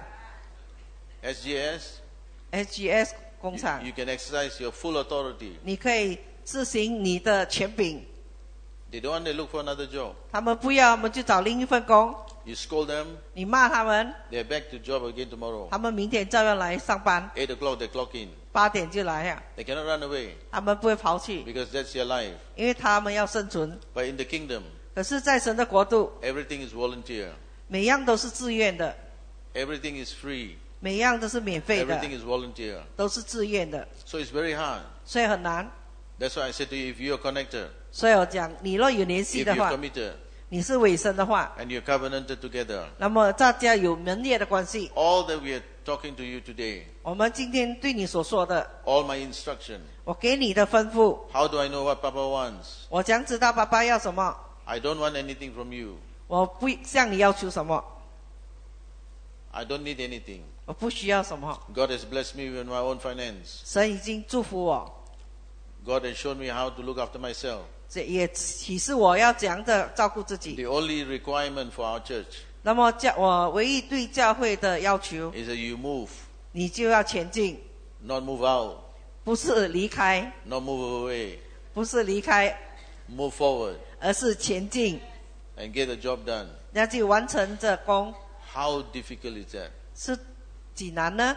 S1: S G S,
S2: S G S 工
S1: you,
S2: 厂，
S1: you can exercise your full authority.
S2: 你可以执行你的权柄。
S1: They don't want to look for another job.
S2: 他们不要，我们就找另一份工。
S1: You scold them,
S2: 你骂他们，
S1: they're back to job again tomorrow.
S2: 他们明天照样来上班，
S1: Eight o'clock they clock in.
S2: 八点就来呀。
S1: They cannot run away
S2: 他们不会跑去，
S1: because that's their life.
S2: 因为他们要生存。
S1: But in the kingdom,
S2: 可是，在神的国度，
S1: everything is volunteer.
S2: 每样都是自愿的，
S1: Everything is free.
S2: 每样都是免费的，
S1: Everything is volunteer.
S2: 都是自愿的，
S1: So it's very hard.
S2: 所以很难。
S1: That's why I said to you, if you're connected,
S2: 所以我讲，你若有联系
S1: if
S2: 的
S1: you're
S2: 话，
S1: committed,
S2: 你是委身的话，
S1: and you're covenanted together,
S2: 那么大家有盟约的关系。
S1: all that we are talking to you today,
S2: 我们今天对你所说的，
S1: all my instruction,
S2: 我给你的吩咐，
S1: how do I know what Papa wants?
S2: 我将知道爸爸要什么，
S1: I don't want anything from you.
S2: 我不向你要求什么，
S1: I don't need anything.
S2: 我不需要什么。
S1: God has blessed me with my own finance.
S2: 神已经祝福我，
S1: God has shown me how to look after myself.
S2: 这也启示我要怎样的照顾自己。
S1: The only requirement for our church
S2: 那么教我唯一对教会的要求，
S1: is that you move,
S2: 你就要前进，
S1: not move out,
S2: 不是离开，
S1: not move away.
S2: 不是离开，
S1: Move forward
S2: 而是前进，
S1: and get the job done.
S2: 那就完成这功。
S1: How difficult is that?
S2: 是几难呢？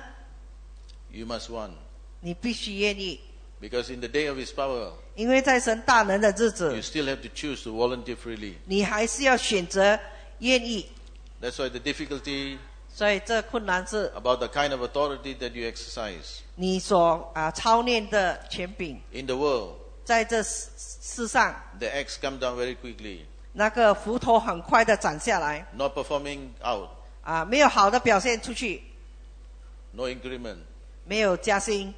S1: You must want.
S2: 你必须愿意，
S1: Because in the day of His power,
S2: 因为在神大能的日
S1: you
S2: 子，
S1: still have to choose to volunteer freely.
S2: 你还是要选择愿意。
S1: That's why the difficulty
S2: 所以这困难是
S1: about the kind of authority that you exercise
S2: 你所啊操练的权柄，
S1: in the world.
S2: 在这世世上，
S1: The axe come down very quickly.
S2: 那个斧头很快的斩下来，
S1: Not performing out,
S2: 啊，没有好的表现出去，
S1: no increment.
S2: 没有加薪。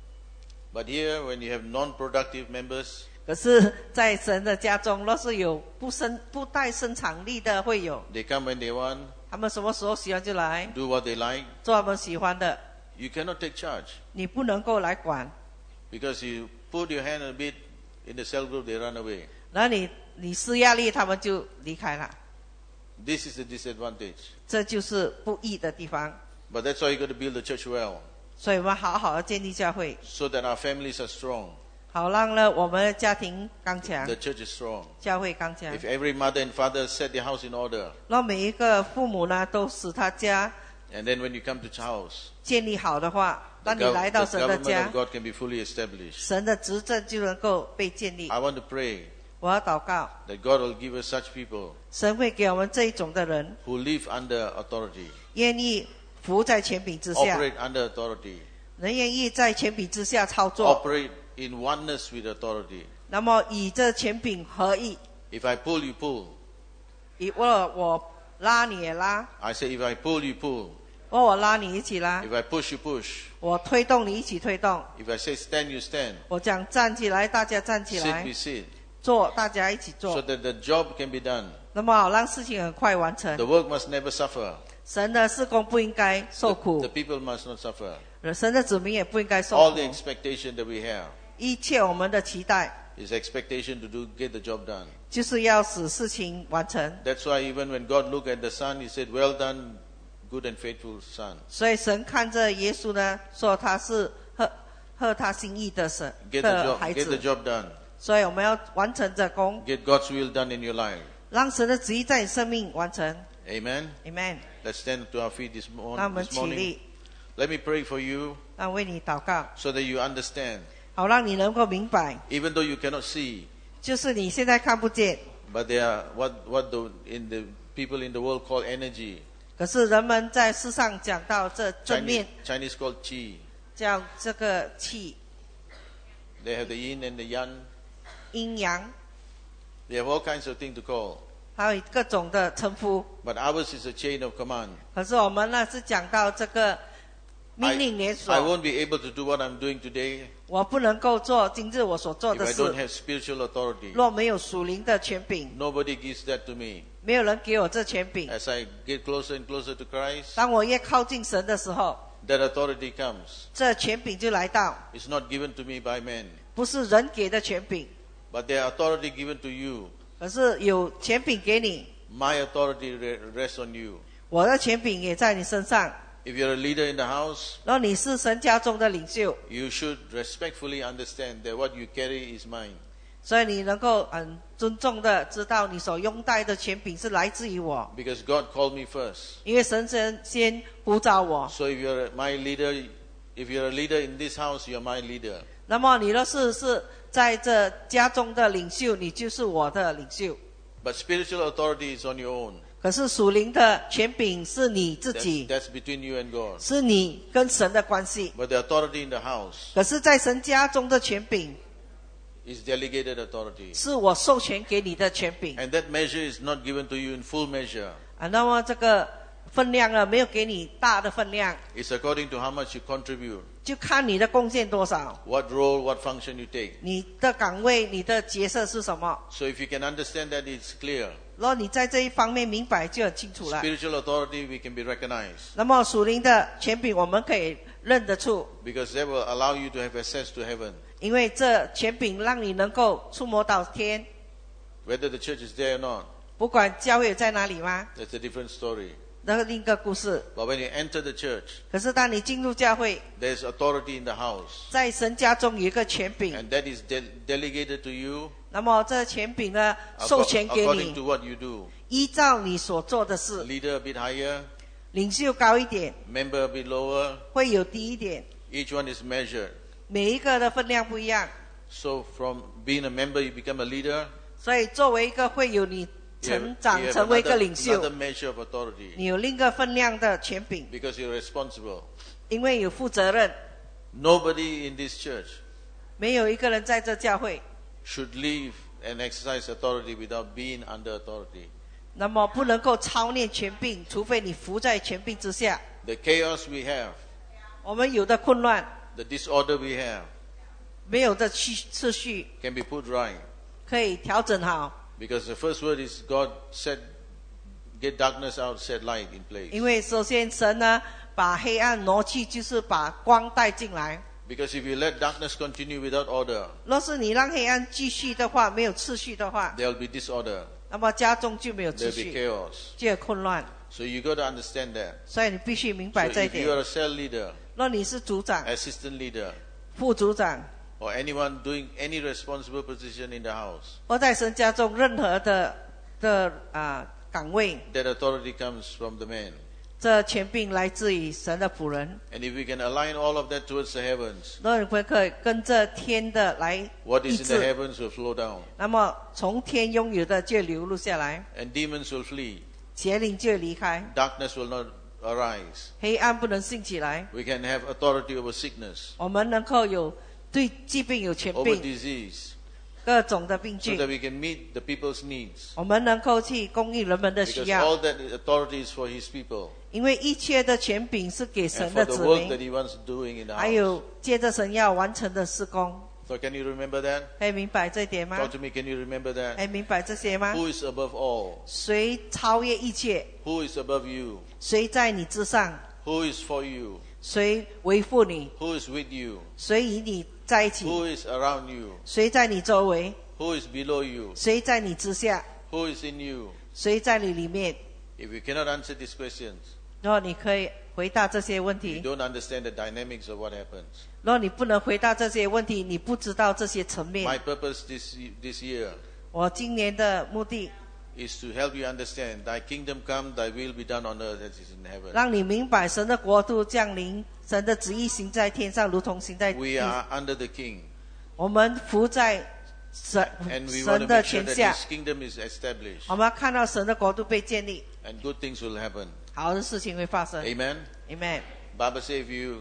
S1: But here, when you have non-productive members,
S2: 可是，在神的家中，若是有不生不带生产力的会有，
S1: they come when they want,
S2: 他们什么时候喜欢就来
S1: do what they like.
S2: 做他们喜欢的，
S1: You cannot take charge
S2: 你不能够来管。
S1: because you put your hand a bit in the cell group, they run away.
S2: 然后你你施压力，他们就离开了，
S1: This is the disadvantage.
S2: 这就是不义的地方。
S1: But that's why you got to build the church well,
S2: 所以我们好好的建立教会，
S1: so that our families are strong.
S2: 好让呢我们的家庭刚强
S1: The，church is strong.
S2: 教会刚强
S1: If。every mother and father set their house in order,
S2: 让每一个父母呢都使他家
S1: and then when you come to house,
S2: 建立好的话，
S1: the,
S2: 当你
S1: gov-
S2: 来到
S1: the
S2: 神的
S1: government
S2: 家
S1: of，God can be fully established.
S2: 神的执政就能够被建立。
S1: I want to pray
S2: 我要祷告，
S1: that God will give us such people
S2: 神会给我们这一种的人，
S1: who live under authority,
S2: 愿意服在权柄之下，
S1: operate under authority,
S2: 人愿意在权柄之下操作，
S1: operate in oneness with authority.
S2: 那么以这权柄合一，
S1: If I pull, you pull.
S2: 以我我拉你也拉，
S1: I say, if I pull, you pull.
S2: 我我拉你一起拉，
S1: If I push, you push.
S2: 我推动你一起推动，
S1: If I say stand, you stand.
S2: 我讲站起来，大家站起
S1: Sit,
S2: 来
S1: we，sit.
S2: 做大家一起
S1: So
S2: 做，
S1: that the job can be done.
S2: 那么好让事情很快完成。
S1: The work must never suffer.
S2: 神的事工不应该受
S1: The,
S2: 苦
S1: the，people must not suffer.
S2: 神的子民也不应该受
S1: All
S2: 苦
S1: the。expectation that we have
S2: 一切我们的期待
S1: is expectation to do get the job done.
S2: 就是要使事情完成。
S1: That's why even when God looked at the son, He said, "Well done, good and faithful son."
S2: 所以神看着耶稣呢，说他是合合他心意的神
S1: Get the
S2: 的
S1: job,
S2: 孩
S1: get the
S2: 子，
S1: job done.
S2: 所以我们要完成这工，
S1: Get God's will done in your life.
S2: 让神的旨意在你生命完成。
S1: Amen.
S2: Amen。
S1: Let's stand to our feet this,
S2: 让
S1: morning.
S2: 我们
S1: this
S2: 起
S1: morning.
S2: 立，
S1: Let me pray for you
S2: 让我为你祷告，
S1: so that you understand.
S2: 好让你能够明白，
S1: Even though you cannot see,
S2: 就是你现在看不见，
S1: but there are what what the in the people in the world call energy.
S2: 可是人们在世上讲到这正
S1: Chinese,
S2: 面，
S1: Chinese called qi.
S2: 叫这个气
S1: They have the yin and the yang.
S2: 阴阳，
S1: They have all kinds of things to call.
S2: 还有各种的称呼。
S1: But ours is a chain of command.
S2: 可是我们呢是讲到这个命令连
S1: I
S2: 锁，
S1: won't be able to do what I'm doing today
S2: 我不能够做今日我所做
S1: if
S2: 的
S1: I don't
S2: 事，
S1: have spiritual authority.
S2: 若没有属灵的权柄，
S1: Nobody gives that to me.
S2: 没有人给我这权柄。
S1: As I get closer and closer to Christ,
S2: 当我越靠近神的时候，
S1: that authority comes.
S2: 这权柄就来到，
S1: It's not given to me by men,
S2: 不是人给的权柄，
S1: but the authority given to you.
S2: 可是有权柄给你，
S1: My authority re- rests on you.
S2: 我的权柄也在你身上。
S1: If you're a leader in the house,
S2: 若你是神家中的领袖，
S1: you should respectfully understand that what you carry is mine.
S2: 所以你能够很尊重的知道你所拥戴的权柄是来自于我，
S1: Because God called me first.
S2: 因为神先先呼召我。
S1: So if you're my leader, if you're a leader in this house, you're my leader.
S2: 那么你若是是在这家中的领袖，你就是我的领袖。
S1: But spiritual authority is on your own.
S2: 可是属灵的权柄是你自
S1: That's,
S2: 己，
S1: that's between you and God.
S2: 是你跟神的关系。
S1: But the authority in the house
S2: 可是，在神家中的权柄
S1: is delegated authority.
S2: 是我授权给你的权柄
S1: And that measure is not given to you in full measure.
S2: 啊。那么这个分量呢，没有给你大的分量，
S1: It's according to how much you contribute,
S2: 就看你的贡献多少，
S1: what role, what function you take.
S2: 你的岗位、你的角色是什么。
S1: So if you can understand that, it's clear.
S2: 如果你在这一方面明白，就很清楚了。
S1: Spiritual authority, we can be recognized
S2: 那么属灵的权柄，我们可以认得出，
S1: because that will allow you to have access to heaven.
S2: 因为这权柄让你能够触摸到天。
S1: Whether the church is there or not,
S2: 不管教会在哪里吗？
S1: that's a different story.
S2: 那个另一个故事。
S1: But when you enter the church,
S2: 可是当你进入教会，
S1: there's authority in the house.
S2: 在神家中有一个权柄，
S1: And that is de- delegated to you
S2: 那么这权柄呢，授
S1: acco-
S2: 权给
S1: according to
S2: 你，
S1: what you do.
S2: 依照你所做的事，
S1: Leader a bit higher,
S2: 领袖高一点，
S1: member a bit lower.
S2: 会有低一点，
S1: Each one is measured.
S2: 每一个的分量不一样。
S1: So from being a member, you become a leader.
S2: 所以作为一个会有你
S1: You have,
S2: 成
S1: you
S2: 长
S1: have
S2: 成为一个
S1: another,
S2: 领
S1: another
S2: 袖，
S1: measure of authority
S2: 你有另一个分量的权柄，
S1: because you're responsible.
S2: 因为有负责任。
S1: Nobody in this church
S2: 没有一个人在这教会，
S1: should live and exercise authority without being under authority.
S2: 那么不能够操练权柄，除非你服在权柄之下。
S1: The chaos we have,
S2: 我们有的混乱，
S1: the disorder we have,
S2: 没有的秩秩序，
S1: can be put right.
S2: 可以调整好。
S1: Because the first word is God said, get darkness out, set light in place.
S2: 因为首先神呢，把黑暗挪去，就是把光带进来。
S1: Because if you let darkness continue without order,
S2: 若是你让黑暗继续的话，没有秩序的话，
S1: there will be disorder,
S2: 那么家中就没有
S1: there
S2: 秩
S1: will be
S2: 序，
S1: chaos.
S2: 就有混乱。
S1: So you got to understand that.
S2: 所以你必须明
S1: So
S2: 白这一
S1: if you are
S2: 点。
S1: a cell leader,
S2: 若你是组长、
S1: assistant leader,
S2: 副组长，
S1: or anyone doing any responsible position in the house,
S2: 或在神家中任何的的啊、岗位，
S1: that authority comes from the man.
S2: 这权柄来自于神的仆人。
S1: And if we can align all of that towards the heavens,
S2: 若你们可以跟着天的来
S1: what
S2: 一
S1: is in the
S2: 致，
S1: heavens will flow down,
S2: 那么从天拥有的就流露下来，
S1: and demons will flee.
S2: 邪灵就离开，
S1: Darkness will not arise.
S2: 黑暗不能兴起来。
S1: We can have authority over sickness,
S2: 我们能够有对疾病有权
S1: over
S2: 柄，
S1: disease,
S2: 各种的病
S1: so that
S2: 菌，
S1: we can meet the people's needs.
S2: 我们能够去供应人们的需
S1: Because
S2: 要，
S1: all that authority is for His people
S2: 因为一切的权柄是给
S1: and
S2: 神
S1: for
S2: 的
S1: the
S2: 子
S1: work that
S2: 民，
S1: He wants doing in the
S2: 还
S1: house.
S2: 有接着神要完成的施工。
S1: So can you remember that?
S2: 可以明白这一点吗？
S1: Talk to me, can you remember
S2: 可以
S1: that?
S2: 明白这些吗？
S1: Who is above all?
S2: 谁超越一切？
S1: Who is above you?
S2: 谁在你之上？
S1: Who is for you?
S2: 谁维护你？
S1: Who is with you?
S2: 谁与你在一起？
S1: Who is around you?
S2: 谁在你周围？
S1: Who is below you?
S2: 谁在你之下？
S1: Who is in you?
S2: 谁在你里面？
S1: If you cannot answer these questions,
S2: 如果你可以回答这些问
S1: you
S2: 题，
S1: don't understand the dynamics of what happens.
S2: 如果你不能回答这些问题，你不知道这些层
S1: My
S2: 面。
S1: purpose this, this year
S2: 我今年的目的，
S1: is to help you understand thy kingdom come, thy will be done on earth as it is in heaven.
S2: 让你明白神的国度降临，神的旨意行在天上，如同行在
S1: We
S2: 地。
S1: are under the king,
S2: 我们服在神
S1: and we want to
S2: 神的
S1: make sure
S2: 权
S1: that
S2: 下，
S1: his kingdom is established
S2: 我们要看到神的国度被建立，
S1: and good things will happen.
S2: 好的事情会发生。
S1: Amen?
S2: Amen。
S1: Bible says if you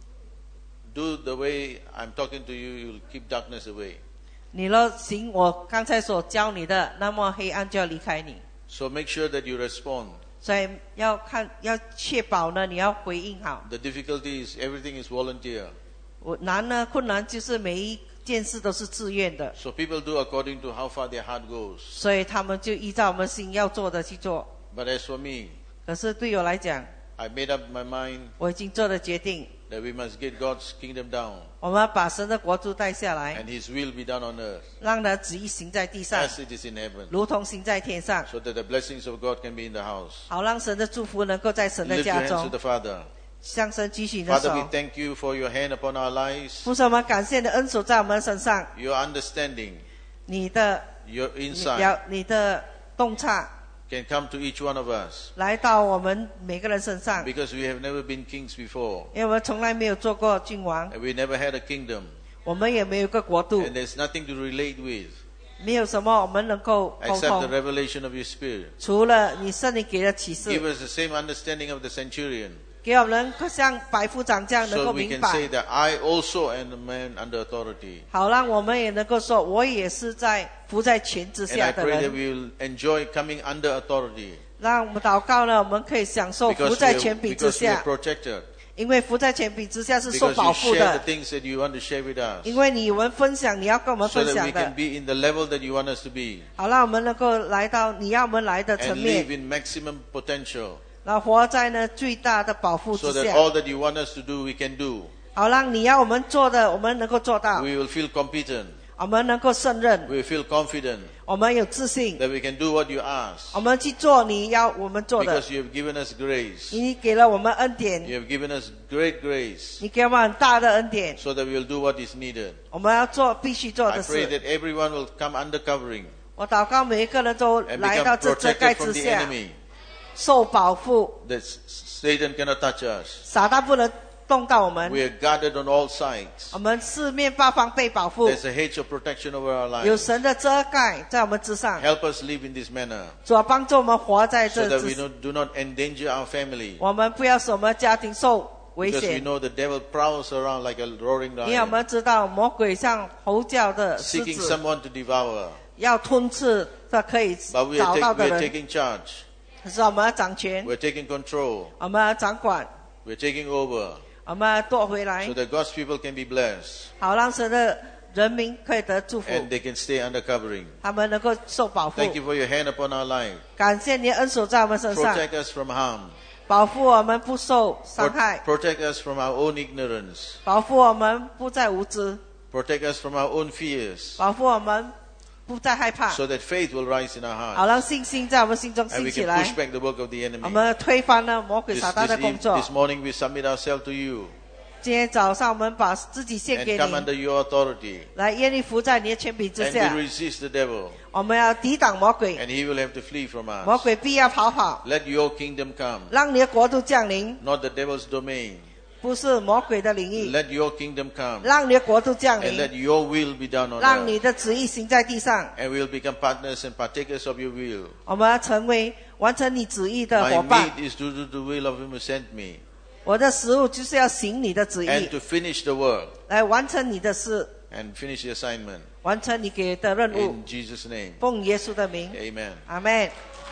S1: do the way I'm talking to you, you'll keep darkness away.
S2: 你若行我刚才所教你的，那么黑暗就要离开你。
S1: So make sure that you respond.
S2: 所以要看，要确保呢，你要回应好。
S1: The difficulty is everything is volunteer.
S2: 我难呢，困难就是每一件事都是自愿的，
S1: So people do according to how far their heart goes.
S2: 所以他们就依照我们心要做的去做。
S1: But as for me,
S2: 可是对我来讲，
S1: I made up my mind
S2: 我已经做了决定，
S1: that we must get God's kingdom down
S2: 我们要把神的国度带下来，
S1: and his will be done on earth
S2: 让他旨意行在地上，
S1: as it is in heaven,
S2: 如同行在天上。
S1: so that the blessings of God can be in the house.
S2: 好，让神的祝福能够在神的
S1: Lift your
S2: 家
S1: hands
S2: 中
S1: to。the Father.
S2: 向神举起你的
S1: Father, we
S2: 手，
S1: thank you for your hand upon our lives,
S2: 父神，我们感谢你的恩手在我们身上，
S1: your understanding,
S2: 你的
S1: your
S2: 你
S1: insight
S2: 了你的洞察
S1: can come to each one of us
S2: 来到我们每个人身上，
S1: because we have never been kings before
S2: 因为我们从来没有做过君王，
S1: and we never had a kingdom
S2: 我们也没有个国度，
S1: and there's nothing to relate with
S2: 没有什么我们能够沟
S1: except the
S2: 通，
S1: revelation of your spirit.
S2: 除了你圣灵给的启
S1: Give
S2: 示，
S1: us the same understanding of the centurion
S2: 给我们像百夫长这样能
S1: so
S2: 够
S1: we
S2: 明
S1: can
S2: 白，
S1: say that I also am a man under authority.
S2: 好让我们也能够说，我也是在服在权之
S1: And
S2: 下
S1: I
S2: 的
S1: pray that
S2: 人。
S1: we will enjoy coming under authority
S2: 让我们祷告呢，我们可以享受
S1: because
S2: 服
S1: we
S2: 在
S1: are,
S2: 权柄之
S1: because we are
S2: 下，
S1: protected,
S2: 因为服在权柄之下是受
S1: because
S2: 保
S1: you
S2: 护
S1: share
S2: 的
S1: the。things that you want to share with us
S2: 因为你我们分享，你要跟我们
S1: so
S2: 分
S1: that
S2: 享
S1: we
S2: 的
S1: can，be in the level that you want us to be
S2: 好让我们能够来到你要我们来的层
S1: and live
S2: 面，
S1: in maximum potential
S2: 然后活在呢最大的保护
S1: so
S2: 之
S1: that
S2: 下，
S1: all that you want us to do, we can do.
S2: 好让你要我们做的，我们能够做到，
S1: We will feel competent.
S2: 我们能够胜任，
S1: We will feel confident
S2: 我们有自信，
S1: that we can do what you ask
S2: 我们去做你要我们做的。
S1: because you have given us grace.
S2: 你给了我们恩典，
S1: You have given us great grace
S2: 你给我们很大的恩典，
S1: so that we will do what is needed.
S2: 我们要做必须做
S1: I
S2: 的
S1: pray
S2: 事。
S1: that everyone will come under covering
S2: 我祷告每一个人都
S1: and
S2: 来到
S1: become
S2: 这遮盖
S1: protected
S2: 之
S1: from the
S2: 下，
S1: enemy,
S2: 受保护，
S1: that Satan cannot touch us.
S2: 撒旦不能动到我们
S1: We。are guarded on all sides.
S2: 我们四面八方被保护，
S1: There's a hedge of protection over our
S2: 有
S1: lives.
S2: 神的遮盖在我们之上，
S1: Help us live in this manner
S2: 主要帮助我们活在
S1: so
S2: 这
S1: that we
S2: 之，
S1: don't, do not endanger our family
S2: 我们不要使我们家庭受危
S1: because we
S2: 险，
S1: know the devil prowls around like a roaring
S2: 因为我
S1: lion
S2: 们知道魔鬼像吼叫的狮
S1: seeking
S2: 子，
S1: someone to devour.
S2: 要吞噬这可以
S1: But we
S2: 找
S1: are,
S2: 到
S1: take, we
S2: 的
S1: are
S2: 人。
S1: taking charge.
S2: 可是我们要掌权，
S1: We're taking control.
S2: 我们要掌管，
S1: We're taking over
S2: 我们要夺回来
S1: so，that God's people can be blessed
S2: 好让神的人民可以得祝福，
S1: and they can stay under covering.
S2: 他们能够受保护。
S1: Thank you for your hand upon our life.
S2: 感谢你的恩手在我们身上，
S1: Protect us from harm.
S2: 保护我们不受
S1: Pro-
S2: 伤害，
S1: Protect us from our own ignorance.
S2: 保护我们不再无知，
S1: Protect us from our own fears
S2: 保护我们不再害怕，
S1: so that faith will rise in our
S2: 好
S1: hearts
S2: 让信心在我们心中
S1: and
S2: 兴
S1: we
S2: 起
S1: can
S2: 来
S1: push。back the work of the
S2: 我
S1: enemy.
S2: 们推翻了魔鬼
S1: This,
S2: 撒旦
S1: this,
S2: 的工
S1: eve-
S2: 作。
S1: this morning we submit ourselves to you
S2: 今天早上我们把自己献
S1: and
S2: 给
S1: come
S2: 你，
S1: under your authority
S2: 来愿意服在你的权柄之
S1: and
S2: 下
S1: we。resist the devil
S2: 我们要抵挡魔鬼，
S1: and he will have to flee from
S2: 魔
S1: us.
S2: 鬼必要跑跑，
S1: Let your kingdom come,
S2: 让你的国度降临，
S1: not the devil's domain.
S2: 不是魔鬼的领域，
S1: Let your kingdom come
S2: 让你的国度降
S1: and
S2: 临，
S1: let your will be done on
S2: 让你
S1: earth.
S2: 的旨意行在地上。
S1: And we will become partners and partakers of your will.
S2: 我们要成为完成你旨意的
S1: My
S2: 伙伴。
S1: meat is to do the will of him who sent me
S2: 我的食物就是要行你的旨
S1: and
S2: 意，
S1: to finish the work
S2: 来完成你的事，
S1: and finish the assignment.
S2: 完成你给的任务。
S1: In Jesus' name,
S2: 奉耶稣的名，
S1: amen.
S2: 阿门。